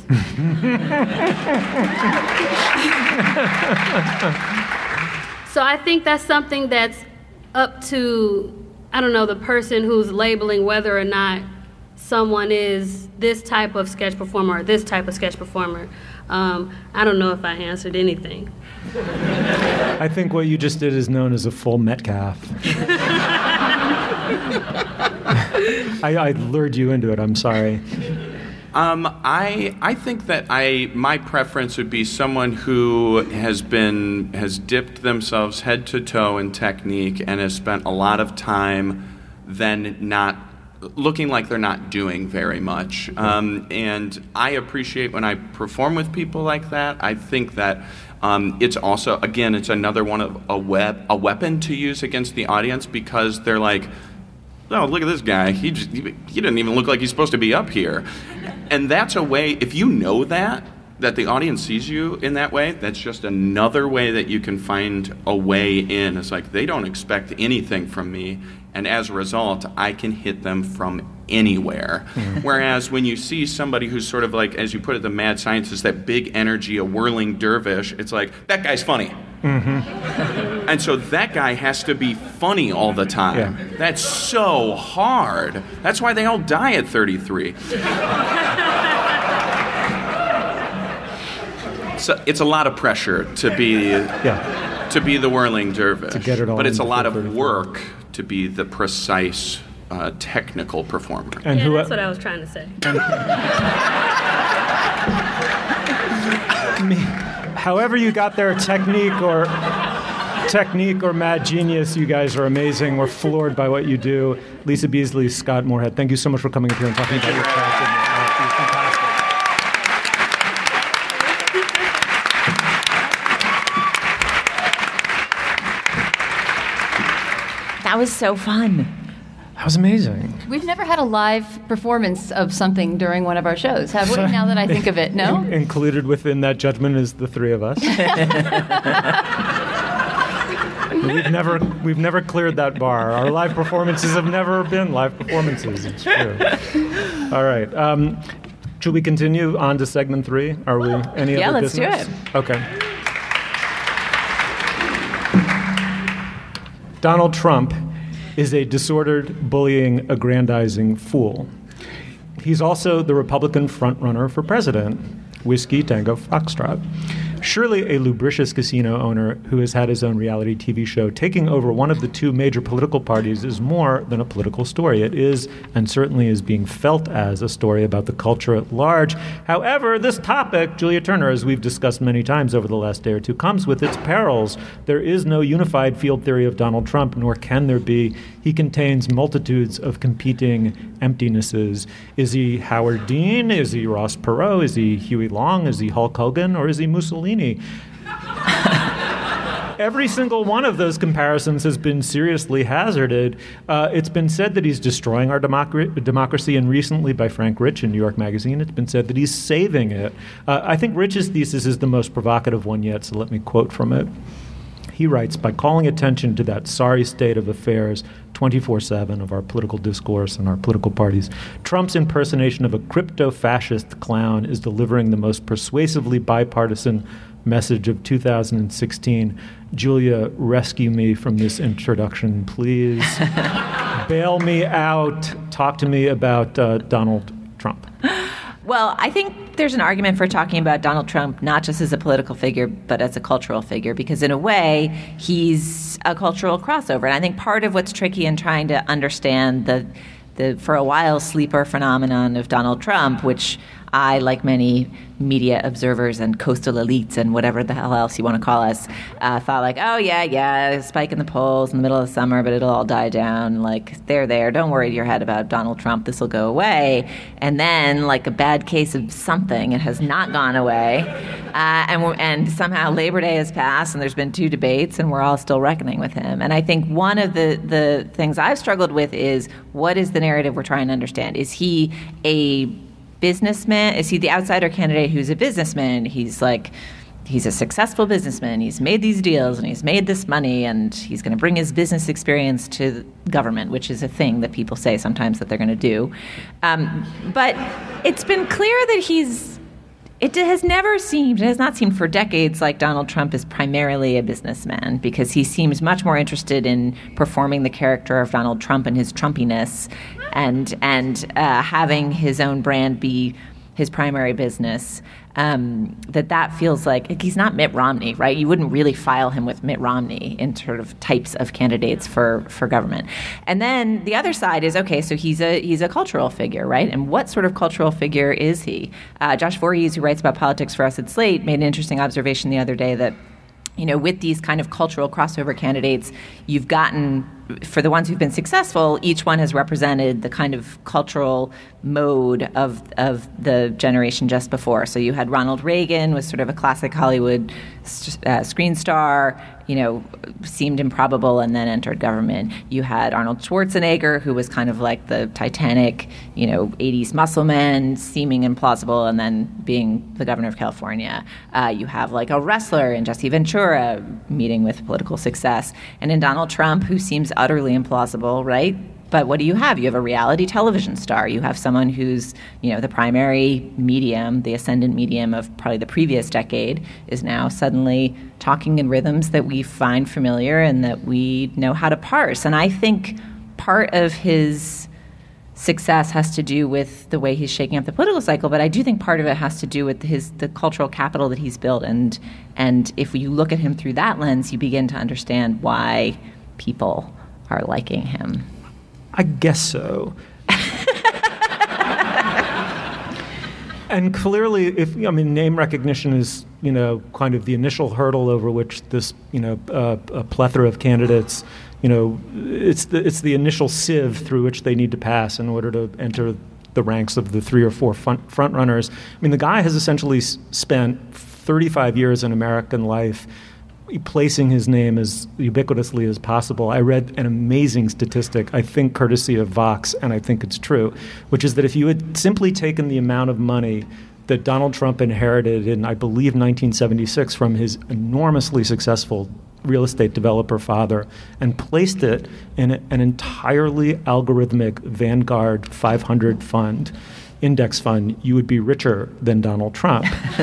So I think that's something that's up to, I don't know, the person who's labeling whether or not someone is this type of sketch performer or this type of sketch performer. I don't know if I answered anything. I think what you just did is known as a full Metcalf. I lured you into it. I'm sorry. I think that my preference would be someone who has dipped themselves head to toe in technique and has spent a lot of time then not looking like they're not doing very much. And I appreciate when I perform with people like that. I think that it's also, again, it's another one of a weapon to use against the audience, because they're like, oh, look at this guy. He didn't even look like he's supposed to be up here. And that's a way, if you know that the audience sees you in that way, that's just another way that you can find a way in. It's like, they don't expect anything from me, and as a result, I can hit them from anywhere. Mm-hmm. Whereas when you see somebody who's sort of like, as you put it, the mad scientist, that big energy, a whirling dervish, it's like, that guy's funny. Mm-hmm. And so that guy has to be funny all the time. Yeah. That's so hard. That's why they all die at 33. So it's a lot of pressure to be the whirling dervish. To get it all, but it's a lot of work to be the precise technical performer. And that's what I was trying to say. However you got there, technique or mad genius, you guys are amazing. We're floored by what you do. Lisa Beasley, Scott Moorhead, thank you so much for coming up here and talking about your craft. You're fantastic. That was so fun. That was amazing. We've never had a live performance of something during one of our shows, have we? Now that I think of it, no? Included within that judgment is the three of us. We've never cleared that bar. Our live performances have never been live performances. It's true. All right. Should we continue on to segment 3? Are we any other business? Yeah, let's do it. Okay. Donald Trump is a disordered, bullying, aggrandizing fool. He's also the Republican frontrunner for president, Whiskey Tango Foxtrot. Surely a lubricious casino owner who has had his own reality TV show taking over one of the two major political parties is more than a political story. It is, and certainly is being felt as, a story about the culture at large. However, this topic, Julia Turner, as we've discussed many times over the last day or two, comes with its perils. There is no unified field theory of Donald Trump, nor can there be. He contains multitudes of competing emptinesses. Is he Howard Dean? Is he Ross Perot? Is he Huey Long? Is he Hulk Hogan? Or is he Mussolini? Every single one of those comparisons has been seriously hazarded. It's been said that he's destroying our democracy, and recently by Frank Rich in New York Magazine, it's been said that he's saving it. I think Rich's thesis is the most provocative one yet, so let me quote from it. He writes, by calling attention to that sorry state of affairs 24/7 of our political discourse and our political parties, Trump's impersonation of a crypto-fascist clown is delivering the most persuasively bipartisan message of 2016. Julia, rescue me from this introduction, please. Bail me out. Talk to me about Donald Trump. Well, I think there's an argument for talking about Donald Trump not just as a political figure, but as a cultural figure, because in a way, he's a cultural crossover. And I think part of what's tricky in trying to understand the for a while, sleeper phenomenon of Donald Trump, which I, like many media observers and coastal elites and whatever the hell else you want to call us, thought like, oh, yeah, spike in the polls in the middle of the summer, but it'll all die down. Like, they're there. Don't worry your head about Donald Trump. This will go away. And then, like a bad case of something, it has not gone away. And somehow Labor Day has passed, and there's been 2 debates, and we're all still reckoning with him. And I think one of the things I've struggled with is, what is the narrative we're trying to understand? Is he a businessman? Is he the outsider candidate who's a businessman? He's a successful businessman. He's made these deals and he's made this money and he's going to bring his business experience to government, which is a thing that people say sometimes that they're going to do. But it's been clear that it has not seemed for decades like Donald Trump is primarily a businessman, because he seems much more interested in performing the character of Donald Trump and his Trumpiness and having his own brand be his primary business, that feels like he's not Mitt Romney, right? You wouldn't really file him with Mitt Romney in sort of types of candidates for government. And then the other side is, okay, so he's a cultural figure, right? And what sort of cultural figure is he? Josh Voorhees, who writes about politics for us at Slate, made an interesting observation the other day that, with these kind of cultural crossover candidates, you've gotten, for the ones who've been successful, each one has represented the kind of cultural mode of the generation just before. So you had Ronald Reagan, was sort of a classic Hollywood screen star, seemed improbable and then entered government. You had Arnold Schwarzenegger, who was kind of like the Titanic, 80s muscle man, seeming implausible, and then being the governor of California. You have like a wrestler in Jesse Ventura meeting with political success. And in Donald Trump, who seems utterly implausible, right? But what do you have? You have a reality television star. You have someone who's, the primary medium, the ascendant medium of probably the previous decade, is now suddenly talking in rhythms that we find familiar and that we know how to parse. And I think part of his success has to do with the way he's shaking up the political cycle, but I do think part of it has to do with the cultural capital that he's built. And if you look at him through that lens, you begin to understand why people are liking him. I guess so. And clearly, name recognition is, kind of the initial hurdle over which this, a plethora of candidates, it's the initial sieve through which they need to pass in order to enter the ranks of the 3 or 4 front runners. The guy has essentially spent 35 years in American life placing his name as ubiquitously as possible. I read an amazing statistic, I think courtesy of Vox, and I think it's true, which is that if you had simply taken the amount of money that Donald Trump inherited in, I believe, 1976 from his enormously successful real estate developer father and placed it in an entirely algorithmic Vanguard 500 fund, index fund, you would be richer than Donald Trump.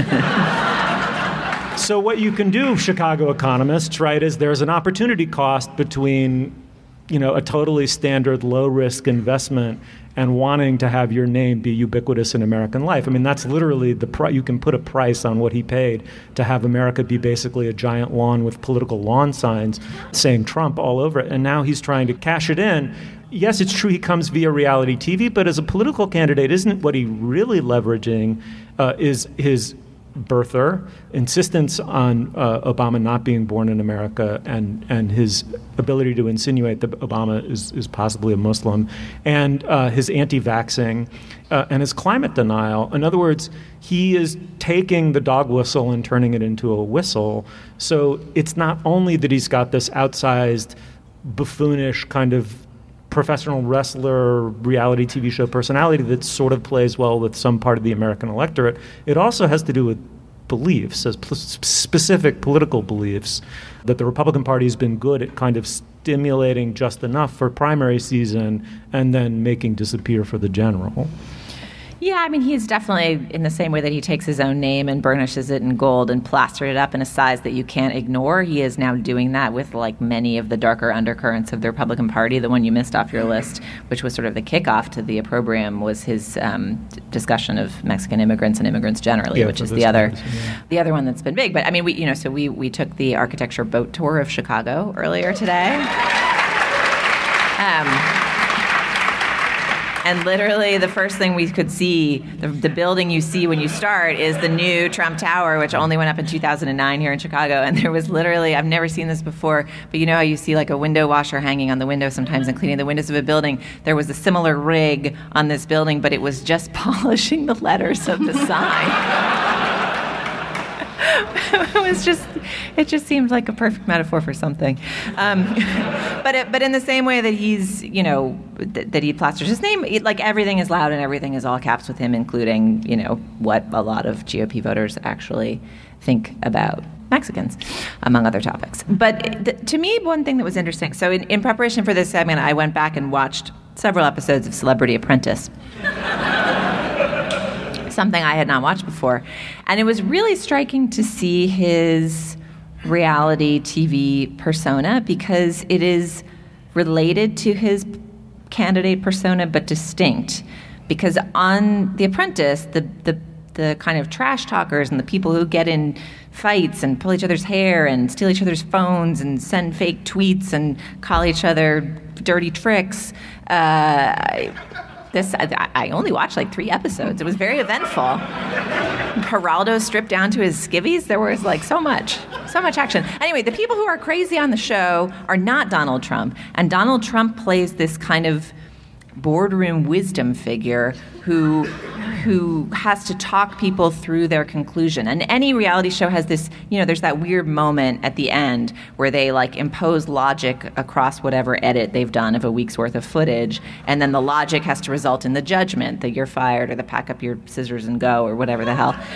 So what you can do, Chicago economists, right, is there's an opportunity cost between, a totally standard low-risk investment and wanting to have your name be ubiquitous in American life. That's literally you can put a price on what he paid to have America be basically a giant lawn with political lawn signs saying Trump all over it. And now he's trying to cash it in. Yes, it's true he comes via reality TV, but as a political candidate, isn't what he really leveraging is his birther, insistence on Obama not being born in America, and his ability to insinuate that Obama is possibly a Muslim, and his anti-vaxxing, and his climate denial. In other words, he is taking the dog whistle and turning it into a whistle. So it's not only that he's got this outsized, buffoonish kind of professional wrestler, reality TV show personality that sort of plays well with some part of the American electorate. It also has to do with beliefs, as specific political beliefs, that the Republican Party has been good at kind of stimulating just enough for primary season and then making disappear for the general. Yeah, he's definitely, in the same way that he takes his own name and burnishes it in gold and plastered it up in a size that you can't ignore, he is now doing that with many of the darker undercurrents of the Republican Party. The one you missed off your list, which was sort of the kickoff to the opprobrium, was his discussion of Mexican immigrants and immigrants generally, which is the other one that's been big. But we took the architecture boat tour of Chicago earlier today. And literally the first thing we could see, the building you see when you start, is the new Trump Tower, which only went up in 2009 here in Chicago. And there was literally, I've never seen this before, but you know how you see like a window washer hanging on the window sometimes and cleaning the windows of a building? There was a similar rig on this building, but it was just polishing the letters of the sign. It just seemed like a perfect metaphor for something. But in the same way that he's, that he plasters his name, everything is loud and everything is all caps with him, including, what a lot of GOP voters actually think about Mexicans, among other topics. But to me, one thing that was interesting, so in preparation for this segment, I went back and watched several episodes of Celebrity Apprentice. Something I had not watched before. And it was really striking to see his reality TV persona, because it is related to his candidate persona but distinct, because on The Apprentice, the kind of trash talkers and the people who get in fights and pull each other's hair and steal each other's phones and send fake tweets and call each other dirty tricks. I only watched like 3 episodes. It was very eventful. Geraldo stripped down to his skivvies. There was like so much action. Anyway, the people who are crazy on the show are not Donald Trump. And Donald Trump plays this kind of boardroom wisdom figure who has to talk people through their conclusion. And any reality show has this, there's that weird moment at the end where they like impose logic across whatever edit they've done of a week's worth of footage, and then the logic has to result in the judgment that you're fired or the pack up your scissors and go or whatever the hell.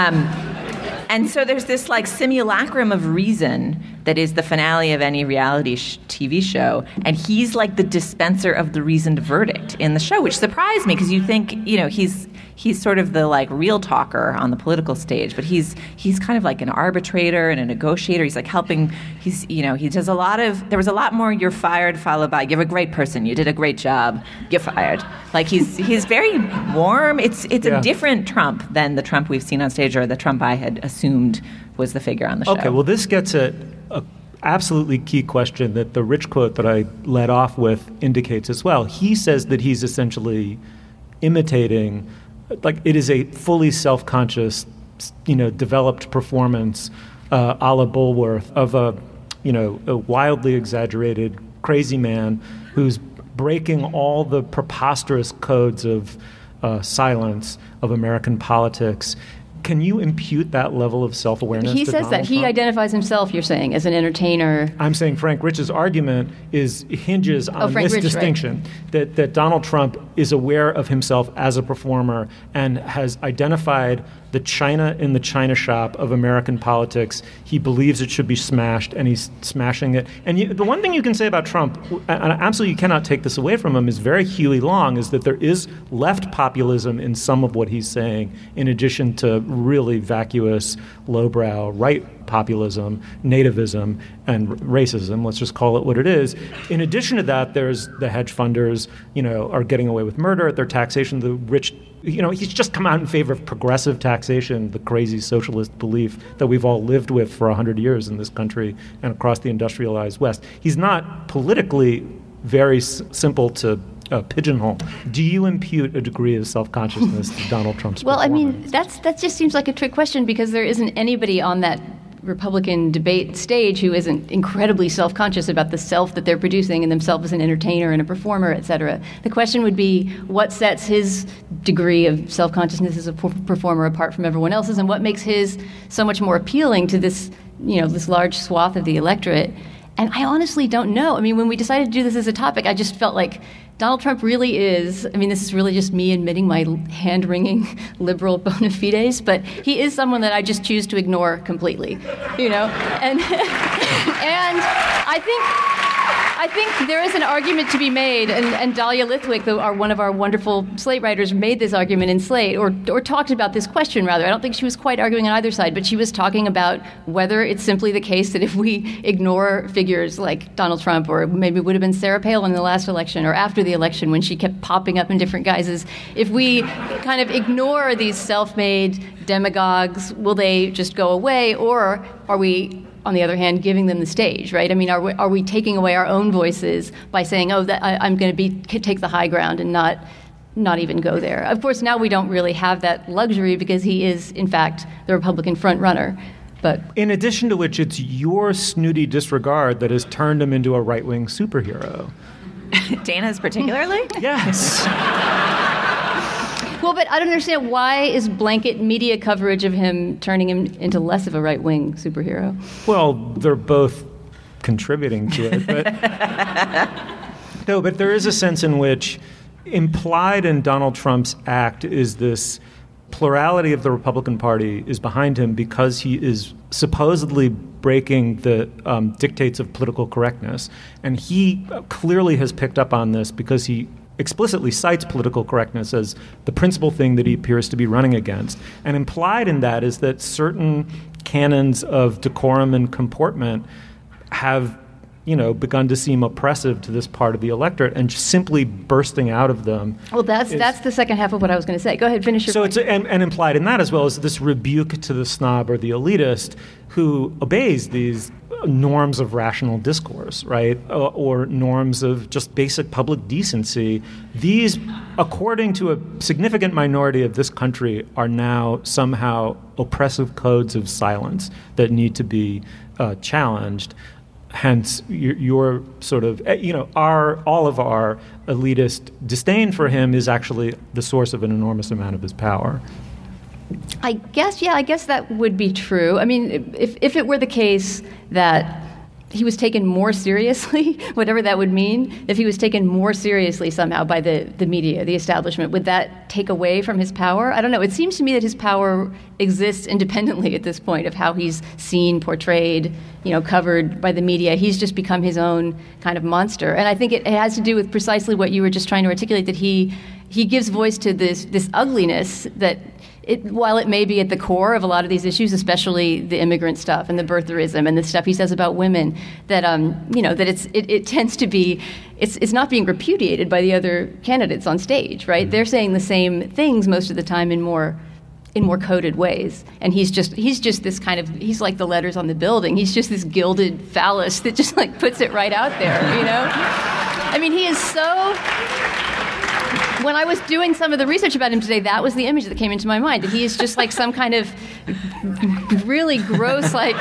And so there's this like simulacrum of reason that is the finale of any reality TV show, and he's like the dispenser of the reasoned verdict in the show, which surprised me because you think, he's sort of the like real talker on the political stage, but he's kind of like an arbitrator and a negotiator. He's like helping. He does a lot of. There was a lot more. You're fired followed by you're a great person. You did a great job. You're fired. Like he's very warm. It's a different Trump than the Trump we've seen on stage or the Trump I had assumed was the figure on the show. Okay, well this gets at a absolutely key question that the Rich quote that I led off with indicates as well. He says that he's essentially imitating. Like it is a fully self-conscious, developed performance, a la Bulworth of a wildly exaggerated, crazy man who's breaking all the preposterous codes of silence of American politics. Can you impute that level of self-awareness? He says that. He identifies himself, you're saying, as an entertainer. I'm saying Frank Rich's argument hinges on this distinction, right? that Donald Trump is aware of himself as a performer and has identified the China in the China shop of American politics. He believes it should be smashed, and he's smashing it. And the one thing you can say about Trump, and absolutely you cannot take this away from him, is very Huey Long, is that there is left populism in some of what he's saying, in addition to really vacuous, lowbrow right populism, nativism, and racism. Let's just call it what it is. In addition to that, there's the hedge funders, are getting away with murder at their taxation. The rich, he's just come out in favor of progressive taxation, the crazy socialist belief that we've all lived with for 100 years in this country and across the industrialized West. He's not politically very simple to pigeonhole. Do you impute a degree of self-consciousness to Donald Trump's performance? That just seems like a trick question because there isn't anybody on that Republican debate stage who isn't incredibly self-conscious about the self that they're producing and themselves as an entertainer and a performer, et cetera. The question would be what sets his degree of self-consciousness as a performer apart from everyone else's, and what makes his so much more appealing to this, this large swath of the electorate. And I honestly don't know. I mean, when we decided to do this as a topic, I just felt like Donald Trump really is, this is really just me admitting my hand-wringing liberal bona fides, but he is someone that I just choose to ignore completely, And I think there is an argument to be made, and Dahlia Lithwick, one of our wonderful Slate writers, made this argument in Slate, or talked about this question, rather. I don't think she was quite arguing on either side, but she was talking about whether it's simply the case that if we ignore figures like Donald Trump, or maybe it would have been Sarah Palin in the last election, or after the election when she kept popping up in different guises, if we kind of ignore these self-made demagogues, will they just go away, or are we, on the other hand, giving them the stage, right? Are we taking away our own voices by saying, I'm going to take the high ground and not even go there? Of course, now we don't really have that luxury because he is, in fact, the Republican front runner. But in addition to which, it's your snooty disregard that has turned him into a right-wing superhero. Dana's particularly? Yes. Well, but I don't understand, why is blanket media coverage of him turning him into less of a right-wing superhero? Well, they're both contributing to it. But there is a sense in which implied in Donald Trump's act is this plurality of the Republican Party is behind him because he is supposedly breaking the dictates of political correctness. And he clearly has picked up on this because he explicitly cites political correctness as the principal thing that he appears to be running against. And implied in that is that certain canons of decorum and comportment have begun to seem oppressive to this part of the electorate, and just simply bursting out of them. Well, that's the second half of what I was going to say. Go ahead, finish your point. So and implied in that as well is this rebuke to the snob or the elitist who obeys these norms of rational discourse, right, or norms of just basic public decency. These, according to a significant minority of this country, are now somehow oppressive codes of silence that need to be challenged. Hence, your sort of, all of our elitist disdain for him is actually the source of an enormous amount of his power. I guess that would be true. I mean, if it were the case that he was taken more seriously, whatever that would mean, if he was taken more seriously somehow by the media, the establishment, would that take away from his power? I don't know. It seems to me that his power exists independently at this point of how he's seen, portrayed, covered by the media. He's just become his own kind of monster. And I think it has to do with precisely what you were just trying to articulate, that he gives voice to this ugliness that, while it may be at the core of a lot of these issues, especially the immigrant stuff and the birtherism and the stuff he says about women, that it tends to be, it's not being repudiated by the other candidates on stage, right? They're saying the same things most of the time in more coded ways, and he's just this kind of, he's like the letters on the building. He's just this gilded phallus that just like puts it right out there, I mean, he is so. When I was doing some of the research about him today, that was the image that came into my mind, that he is just like some kind of really gross, like,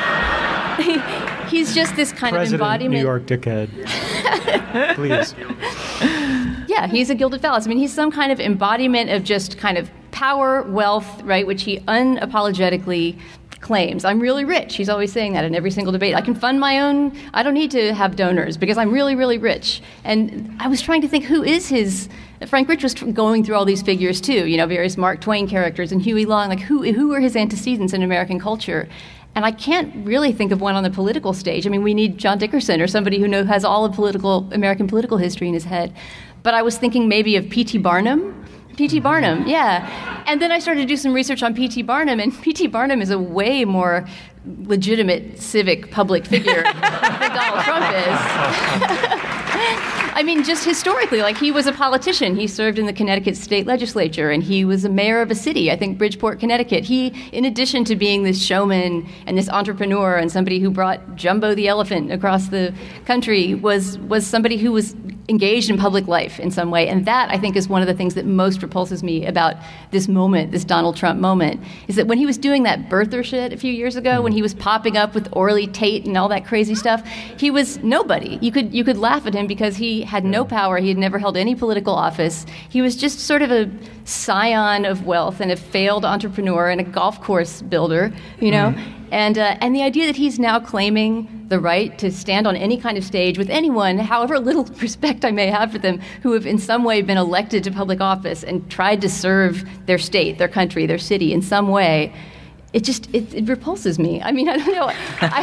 he's just this kind President of embodiment. New York dickhead. Please. Yeah, he's a gilded phallus. I mean, he's some kind of embodiment of just kind of power, wealth, right, which he unapologetically claims. I'm really rich. He's always saying that in every single debate. I can fund my own, I don't need to have donors because I'm really, really rich. And I was trying to think, who is his... Frank Rich was going through all these figures too, various Mark Twain characters and Huey Long, like who were his antecedents in American culture? And I can't really think of one on the political stage. I mean, we need John Dickerson or somebody who has all of American political history in his head. But I was thinking maybe of P.T. Barnum. P.T. Barnum, yeah. And then I started to do some research on P.T. Barnum, and P.T. Barnum is a way more legitimate civic public figure than Donald Trump is. I mean, just historically, like, he was a politician. He served in the Connecticut state legislature, and he was a mayor of a city, I think Bridgeport, Connecticut. He, in addition to being this showman and this entrepreneur and somebody who brought Jumbo the elephant across the country, was somebody who was engaged in public life in some way. And that, I think, is one of the things that most repulses me about this moment, this Donald Trump moment, is that when he was doing that birther shit a few years ago, when he was popping up with Orly Tate and all that crazy stuff, he was nobody. You could laugh at him because he had no power. He had never held any political office. He was just sort of a scion of wealth and a failed entrepreneur and a golf course builder, And the idea that he's now claiming the right to stand on any kind of stage with anyone, however little respect I may have for them, who have in some way been elected to public office and tried to serve their state, their country, their city in some way, it repulses me. I mean, I don't know.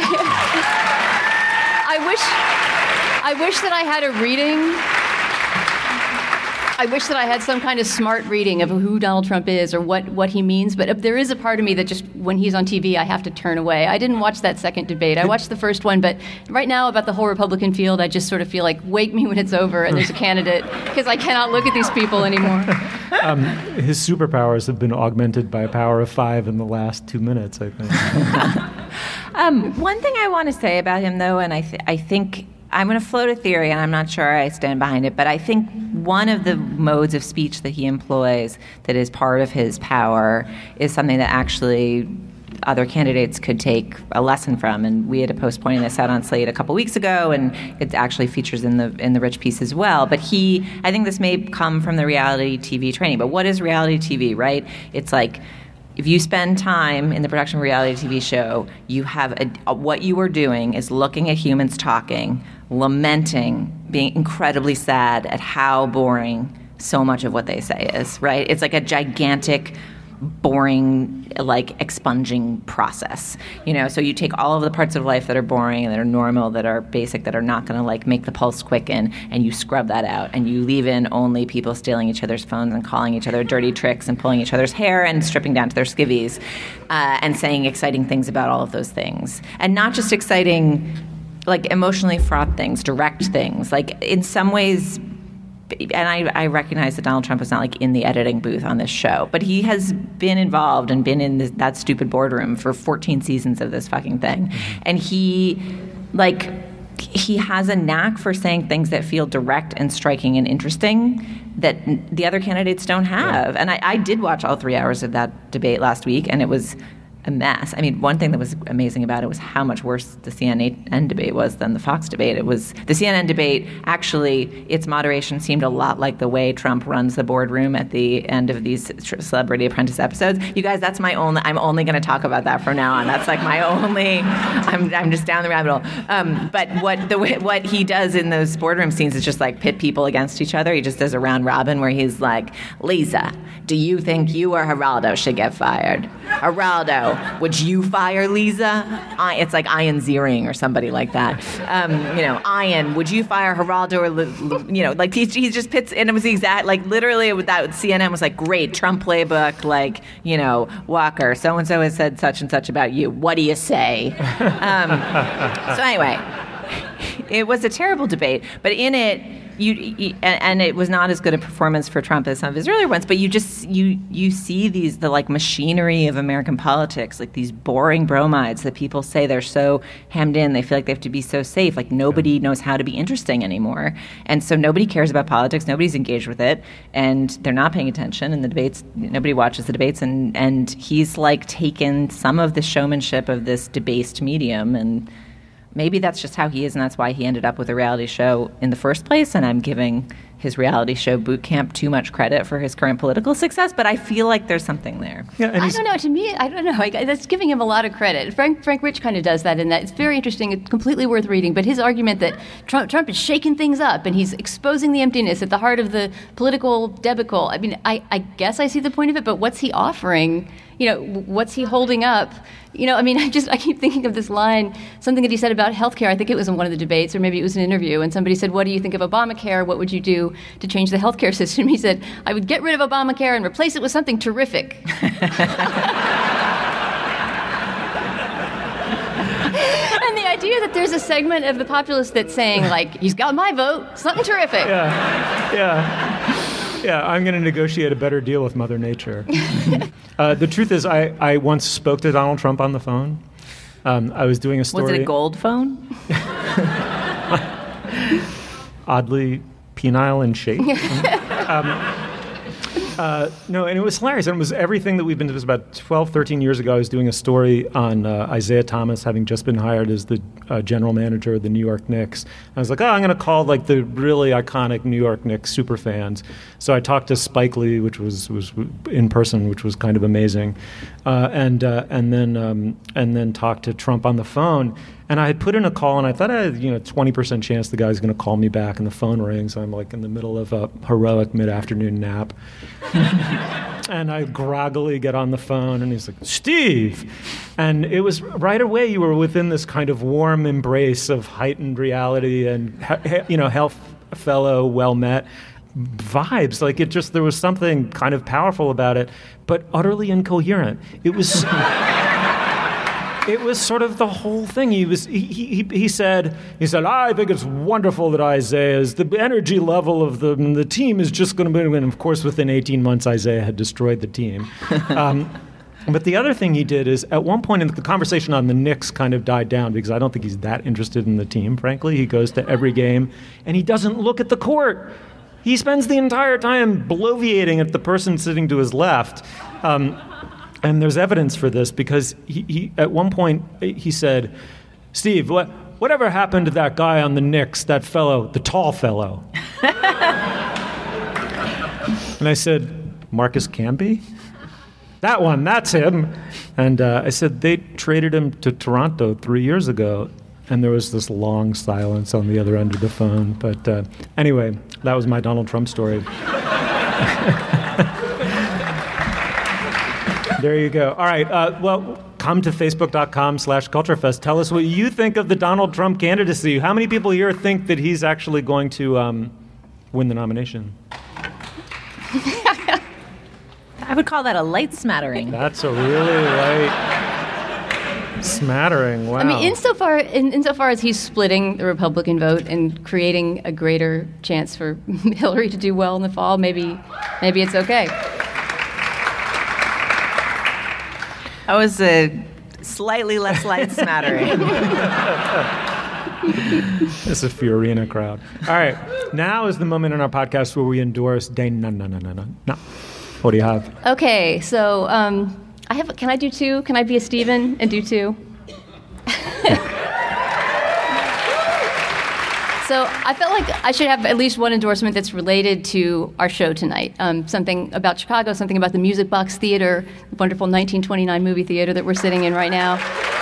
I wish that I had a reading. I wish that I had some kind of smart reading of who Donald Trump is or what he means. But there is a part of me that just, when he's on TV, I have to turn away. I didn't watch that second debate. I watched the first one. But right now, about the whole Republican field, I just sort of feel like, wake me when it's over and there's a candidate, because I cannot look at these people anymore. His superpowers have been augmented by a power of 5 in the last 2 minutes, I think. One thing I want to say about him, though, and I think I'm going to float a theory, and I'm not sure I stand behind it, but I think one of the modes of speech that he employs that is part of his power is something that actually other candidates could take a lesson from. And we had a post pointing this out on Slate a couple weeks ago, and it actually features in the Rich piece as well. But I think this may come from the reality TV training. But what is reality TV, right? It's like, if you spend time in the production of a reality TV show, you have what you are doing is looking at humans talking, lamenting, being incredibly sad at how boring so much of what they say is, right? It's like a gigantic, boring, like, expunging process. So you take all of the parts of life that are boring and that are normal, that are basic, that are not going to, like, make the pulse quicken, and you scrub that out, and you leave in only people stealing each other's phones and calling each other dirty tricks and pulling each other's hair and stripping down to their skivvies, and saying exciting things about all of those things. And not just exciting like emotionally fraught things, direct things. Like in some ways, and I recognize that Donald Trump is not like in the editing booth on this show, but he has been involved and been in that stupid boardroom for 14 seasons of this fucking thing. And he has a knack for saying things that feel direct and striking and interesting that the other candidates don't have. And I did watch all 3 hours of that debate last week, and it was a mess. I mean, one thing that was amazing about it was how much worse the CNN debate was than the Fox debate. It was the CNN debate, actually, its moderation seemed a lot like the way Trump runs the boardroom at the end of these Celebrity Apprentice episodes. You guys, that's my only, I'm only going to talk about that from now on. That's like my only, I'm just down the rabbit hole. But what he does in those boardroom scenes is just like pit people against each other. He just does a round robin where he's like, Lisa, do you think you or Geraldo should get fired? Geraldo, would you fire Lisa? It's like Ian Ziering or somebody like that. Ian, would you fire Geraldo or, like he just pits, and it was the exact, like literally that CNN was like, great, Trump playbook, like, Walker, so-and-so has said such and such about you. What do you say? So anyway, it was a terrible debate, but in it, and it was not as good a performance for Trump as some of his earlier ones, but you see the like machinery of American politics, like these boring bromides that people say they're so hemmed in, they feel like they have to be so safe, like nobody knows how to be interesting anymore, and so nobody cares about politics, nobody's engaged with it, and they're not paying attention, and the debates, nobody watches the debates, and he's like taken some of the showmanship of this debased medium, and maybe that's just how he is, and that's why he ended up with a reality show in the first place, and I'm giving his reality show boot camp too much credit for his current political success, but I feel like there's something there. Yeah, I don't know. To me, I don't know. That's giving him a lot of credit. Frank Rich kind of does that in that. It's very interesting. It's completely worth reading. But his argument that Trump is shaking things up and he's exposing the emptiness at the heart of the political debacle, I mean, I guess I see the point of it, but what's he offering? What's he holding up? I keep thinking of this line, something that he said about healthcare. I think it was in one of the debates, or maybe it was an interview, and somebody said, what do you think of Obamacare? What would you do to change the healthcare system? He said, I would get rid of Obamacare and replace it with something terrific. And the idea that there's a segment of the populace that's saying, like, he's got my vote, something terrific. Yeah, I'm going to negotiate a better deal with Mother Nature. The truth is, I once spoke to Donald Trump on the phone. I was doing a story. Was it a gold phone? Oddly penile in shape. No, and it was hilarious. And it was everything that we've been doing. It was about 12, 13 years ago. I was doing a story on Isaiah Thomas having just been hired as the general manager of the New York Knicks. I was like, I'm going to call like the really iconic New York Knicks super fans. So I talked to Spike Lee, which was in person, which was kind of amazing, and then talked to Trump on the phone. And I had put in a call, and I thought I had 20% chance the guy's going to call me back, and the phone rings. I'm like in the middle of a heroic mid-afternoon nap. And I groggily get on the phone, and he's like, Steve! And it was right away you were within this kind of warm embrace of heightened reality and, health fellow, well-met vibes. Like there was something kind of powerful about it, but utterly incoherent. It was... It was sort of the whole thing. He said, I think it's wonderful that Isaiah's, the energy level of the team is just going to be, and of course within 18 months Isaiah had destroyed the team. But the other thing he did is, at one point in the conversation on the Knicks kind of died down, because I don't think he's that interested in the team, frankly. He goes to every game, and he doesn't look at the court. He spends the entire time bloviating at the person sitting to his left. And there's evidence for this, because he at one point he said, Steve, whatever happened to that guy on the Knicks, that fellow, the tall fellow? And I said, Marcus Camby? That one, that's him. And I said, they traded him to Toronto 3 years ago. And there was this long silence on the other end of the phone. But anyway, that was my Donald Trump story. There you go. All right. Come to facebook.com/culturefest. Tell us what you think of the Donald Trump candidacy. How many people here think that he's actually going to win the nomination? I would call that a light smattering. That's a really light. Smattering, wow. I mean, insofar as he's splitting the Republican vote and creating a greater chance for Hillary to do well in the fall, maybe it's okay. That was a slightly less light smattering. It's a Fiorina crowd. All right, now is the moment in our podcast where we endorse No. What do you have? Okay, so can I do two? Can I be a Steven and do two? So I felt like I should have at least one endorsement that's related to our show tonight. Something about Chicago, something about the Music Box Theater, the wonderful 1929 movie theater that we're sitting in right now.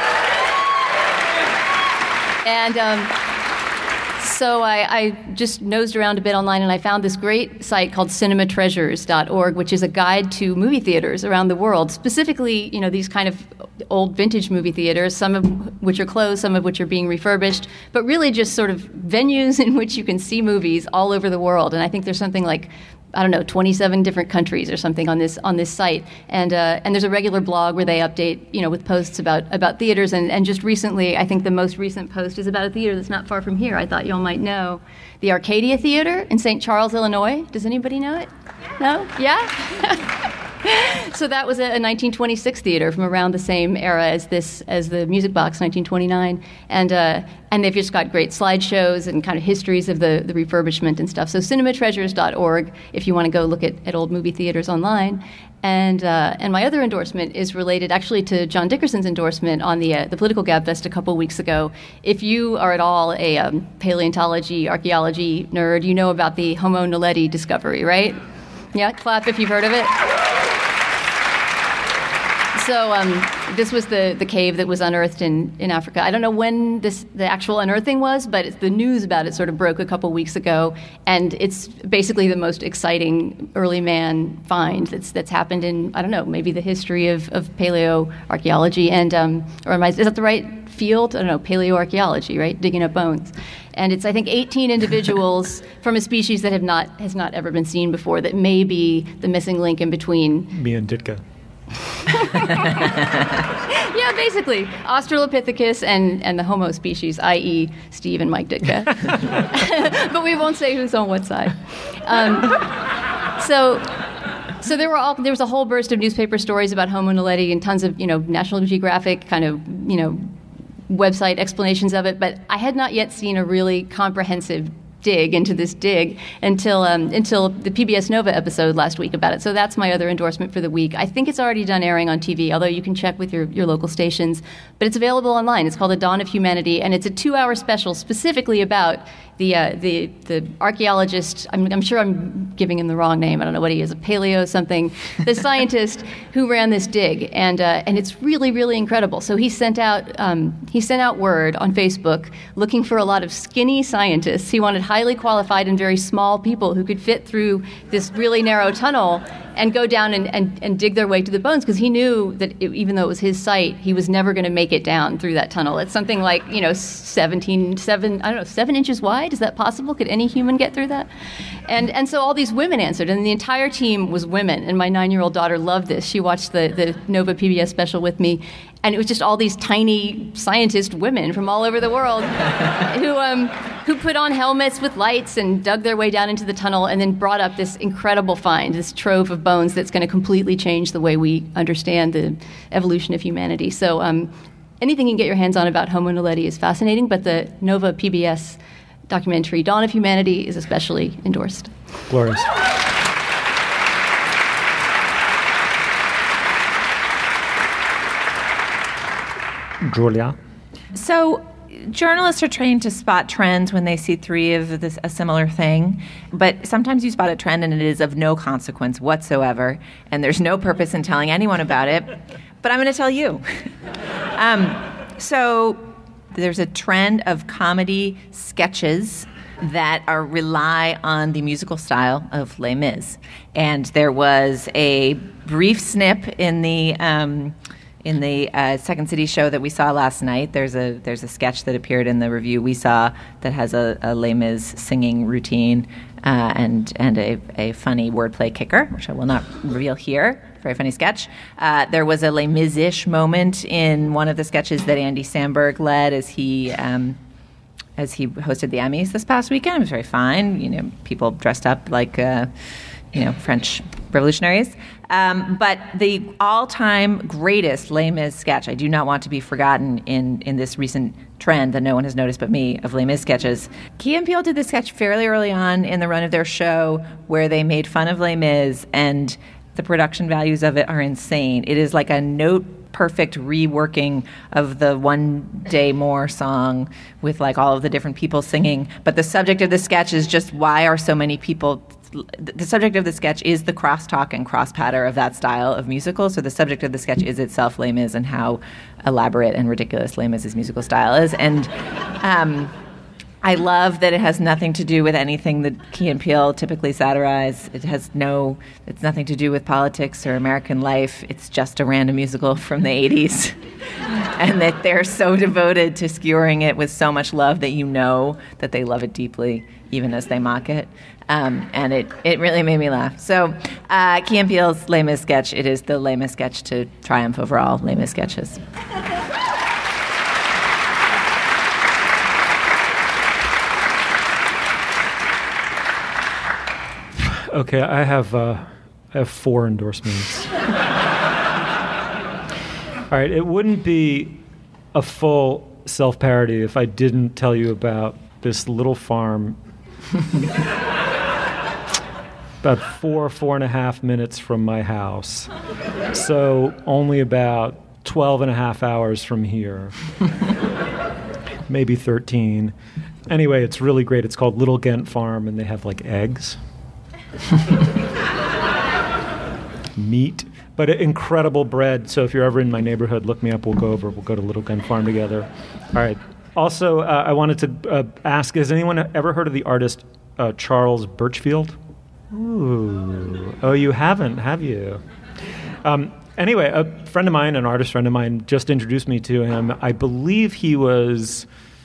And so I just nosed around a bit online, and I found this great site called cinematreasures.org, which is a guide to movie theaters around the world, specifically, these kind of old vintage movie theaters, some of which are closed, some of which are being refurbished, but really just sort of venues in which you can see movies all over the world. And I think there's something like, 27 different countries or something on this site. And there's a regular blog where they update, with posts about theaters. And just recently, I think the most recent post is about a theater that's not far from here. I thought y'all might know. The Arcadia Theater in St. Charles, Illinois. Does anybody know it? No? Yeah? So that was a 1926 theater from around the same era as the Music Box, 1929, and they've just got great slideshows and kind of histories of the refurbishment and stuff. So cinematreasures.org if you want to go look at old movie theaters online. And my other endorsement is related actually to John Dickerson's endorsement on the Political Gabfest a couple weeks ago. If you are at all a paleontology, archaeology nerd, you know about the Homo naledi discovery, right? Yeah, clap if you've heard of it. So this was the cave that was unearthed in Africa. I don't know when the actual unearthing was, but the news about it sort of broke a couple weeks ago, and it's basically the most exciting early man find that's happened in, I don't know, maybe the history of paleoarchaeology. And is that the right field? I don't know, paleoarchaeology, right? Digging up bones. And it's, I think, 18 individuals from a species that has not ever been seen before that may be the missing link in between me and Ditka. Yeah, basically. Australopithecus and the Homo species, i.e. Steve and Mike Ditka. But we won't say who's on what side. So there was a whole burst of newspaper stories about Homo naledi and tons of, National Geographic kind of, website explanations of it. But I had not yet seen a really comprehensive dig into this dig until the PBS Nova episode last week about it. So that's my other endorsement for the week. I think it's already done airing on TV, although you can check with your local stations. But it's available online. It's called The Dawn of Humanity, and it's a 2-hour special specifically about the archaeologist. I'm sure I'm giving him the wrong name. I don't know what he is, a paleo something. The scientist who ran this dig, and it's really, really incredible. So he sent out word on Facebook looking for a lot of skinny scientists. He wanted highly qualified and very small people who could fit through this really narrow tunnel and go down and dig their way to the bones, because he knew that even though it was his site, he was never going to make it down through that tunnel. It's something like 7 inches wide. Is that possible? Could any human get through that? And so all these women answered, and the entire team was women. And my 9-year-old daughter loved this. She watched the Nova PBS special with me, and it was just all these tiny scientist women from all over the world who put on helmets with lights and dug their way down into the tunnel, and then brought up this incredible find, this trove of bones that's going to completely change the way we understand the evolution of humanity. So anything you can get your hands on about Homo naledi is fascinating, but the Nova PBS documentary Dawn of Humanity is especially endorsed. Glorious. Julia? So journalists are trained to spot trends when they see three of a similar thing, but sometimes you spot a trend and it is of no consequence whatsoever, and there's no purpose in telling anyone about it, but I'm going to tell you. So there's a trend of comedy sketches that rely on the musical style of Les Mis, and there was a brief snip in the Second City show that we saw last night. There's a sketch that appeared in the review we saw that has a Les Mis singing routine and a funny wordplay kicker, which I will not reveal here. Very funny sketch. There was a Les Mis-ish moment in one of the sketches that Andy Samberg led as he hosted the Emmys this past weekend. It was very fine. People dressed up like French revolutionaries. But the all-time greatest Les Mis sketch, I do not want to be forgotten in this recent trend that no one has noticed but me of Les Mis sketches. Key and Peele did this sketch fairly early on in the run of their show where they made fun of Les Mis, and the production values of it are insane. It is like a note-perfect reworking of the One Day More song with like all of the different people singing. But the subject of the sketch is just why are so many people... The subject of the sketch is the crosstalk and cross-patter of that style of musical. So the subject of the sketch is itself Les Mis and how elaborate and ridiculous Les Mis' musical style is. And I love that it has nothing to do with anything that Key and Peele typically satirize. It's nothing to do with politics or American life. It's just a random musical from the 80s. And that they're so devoted to skewering it with so much love that you know that they love it deeply, even as they mock it. And it really made me laugh. So Key and Peele's Les Mis sketch, it is the Les Mis sketch to triumph over all Les Mis sketches. Okay, I have 4 endorsements. All right, it wouldn't be a full self-parody if I didn't tell you about this little farm about 4.5 minutes from my house. So only about 12 and a half hours from here. Maybe 13. Anyway, it's really great. It's called Little Ghent Farm, and they have like eggs. Meat, but incredible bread. So if you're ever in my neighborhood, look me up. We'll go to Little Ghent Farm together. All right. Also, I wanted to ask, has anyone ever heard of the artist Charles Birchfield? Ooh. Oh, you haven't, have you? Anyway, a friend of mine, an artist friend of mine, just introduced me to him. I think he was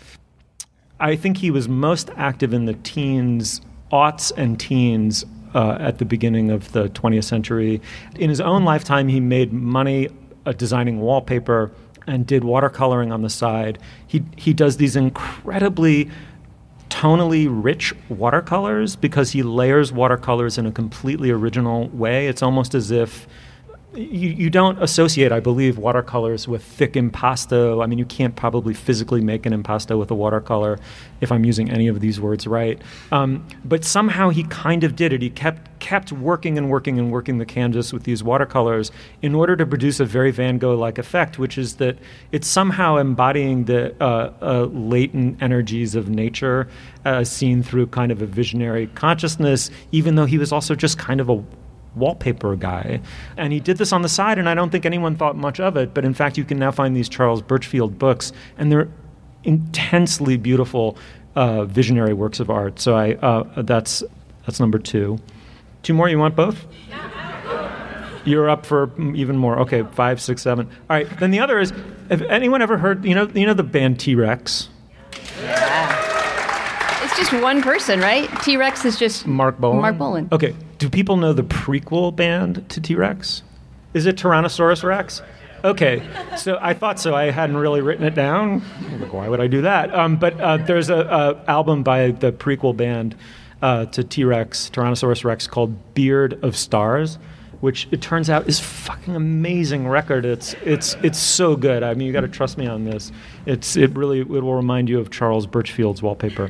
most active in the aughts and teens at the beginning of the 20th century. In his own lifetime, he made money designing wallpaper and did watercoloring on the side. He does these incredibly tonally rich watercolors because he layers watercolors in a completely original way. It's almost as if you don't associate, I believe, watercolors with thick impasto. I mean, you can't probably physically make an impasto with a watercolor, if I'm using any of these words right. But somehow he kind of did it. He kept working and working and working the canvas with these watercolors in order to produce a very Van Gogh-like effect, which is that it's somehow embodying the latent energies of nature seen through kind of a visionary consciousness, even though he was also just kind of a wallpaper guy. And he did this on the side, and I don't think anyone thought much of it, but in fact you can now find these Charles Birchfield books, and they're intensely beautiful visionary works of art. So that's number 2. 2 more, you want both? You're up for even more. Okay, 5, 6, 7. All right, then the other is, have anyone ever heard, you know the band T-Rex? Yeah. It's just one person, right? T-Rex is just Mark Bolan. Mark Bolan. Okay. Do people know the prequel band to T-Rex? Is it Tyrannosaurus Rex? Okay. So I thought so. I hadn't really written it down. Like, why would I do that? But there's a album by the prequel band to T-Rex, Tyrannosaurus Rex, called Beard of Stars, which it turns out is fucking amazing record. It's so good. I mean, you got to trust me on this. It will remind you of Charles Birchfield's wallpaper.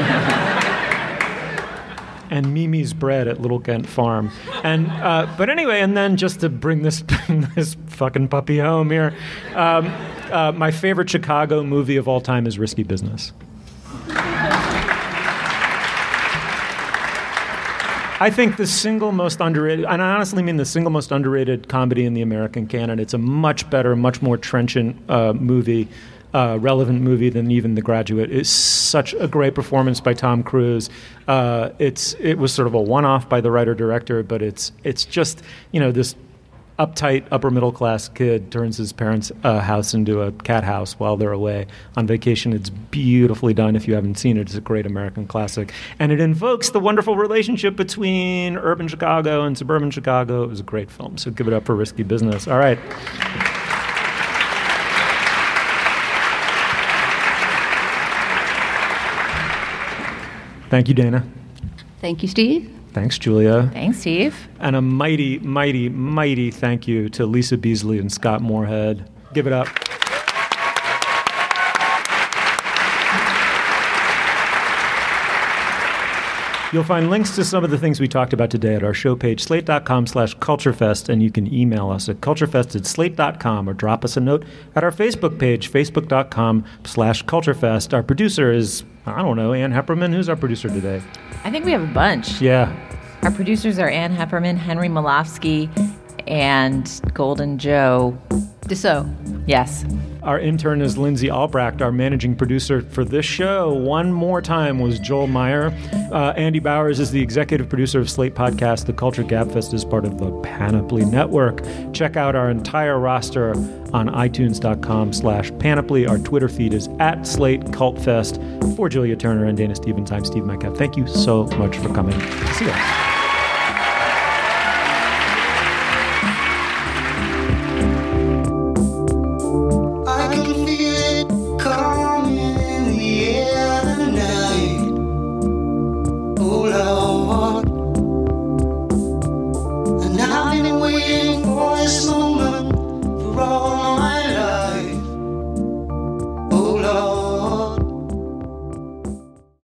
And Mimi's bread at Little Ghent Farm. And but anyway, and then just to bring this fucking puppy home here, my favorite Chicago movie of all time is Risky Business. I think the single most underrated, and I honestly mean the single most underrated comedy in the American canon. It's a much better, much more trenchant movie, relevant movie than even The Graduate. It's such a great performance by Tom Cruise. It was sort of a one-off by the writer-director, but it's just, this uptight, upper-middle-class kid turns his parents' house into a cat house while they're away on vacation. It's beautifully done. If you haven't seen it, it's a great American classic. And it invokes the wonderful relationship between urban Chicago and suburban Chicago. It was a great film, so give it up for Risky Business. All right. Thank you, Dana. Thank you, Steve. Thanks, Julia. Thanks, Steve. And a mighty, mighty, mighty thank you to Lisa Beasley and Scott Moorhead. Give it up. You'll find links to some of the things we talked about today at our show page, slate.com/culturefest, and you can email us at culturefest@slate.com or drop us a note at our Facebook page, facebook.com/culturefest. Our producer is, I don't know, Ann Hepperman. Who's our producer today? I think we have a bunch. Yeah. Our producers are Ann Hepperman, Henry Malofsky, and Golden Joe Deso. Yes. Our intern is Lindsay Albrecht. Our managing producer for this show, one more time, was Joel Meyer. Andy Bowers is the executive producer of Slate Podcast. The Culture Gabfest is part of the Panoply Network. Check out our entire roster on itunes.com/Panoply. Our Twitter feed is @SlateCultFest. For Julia Turner and Dana Stevens, I'm Steve Metcalf. Thank you so much for coming. See you.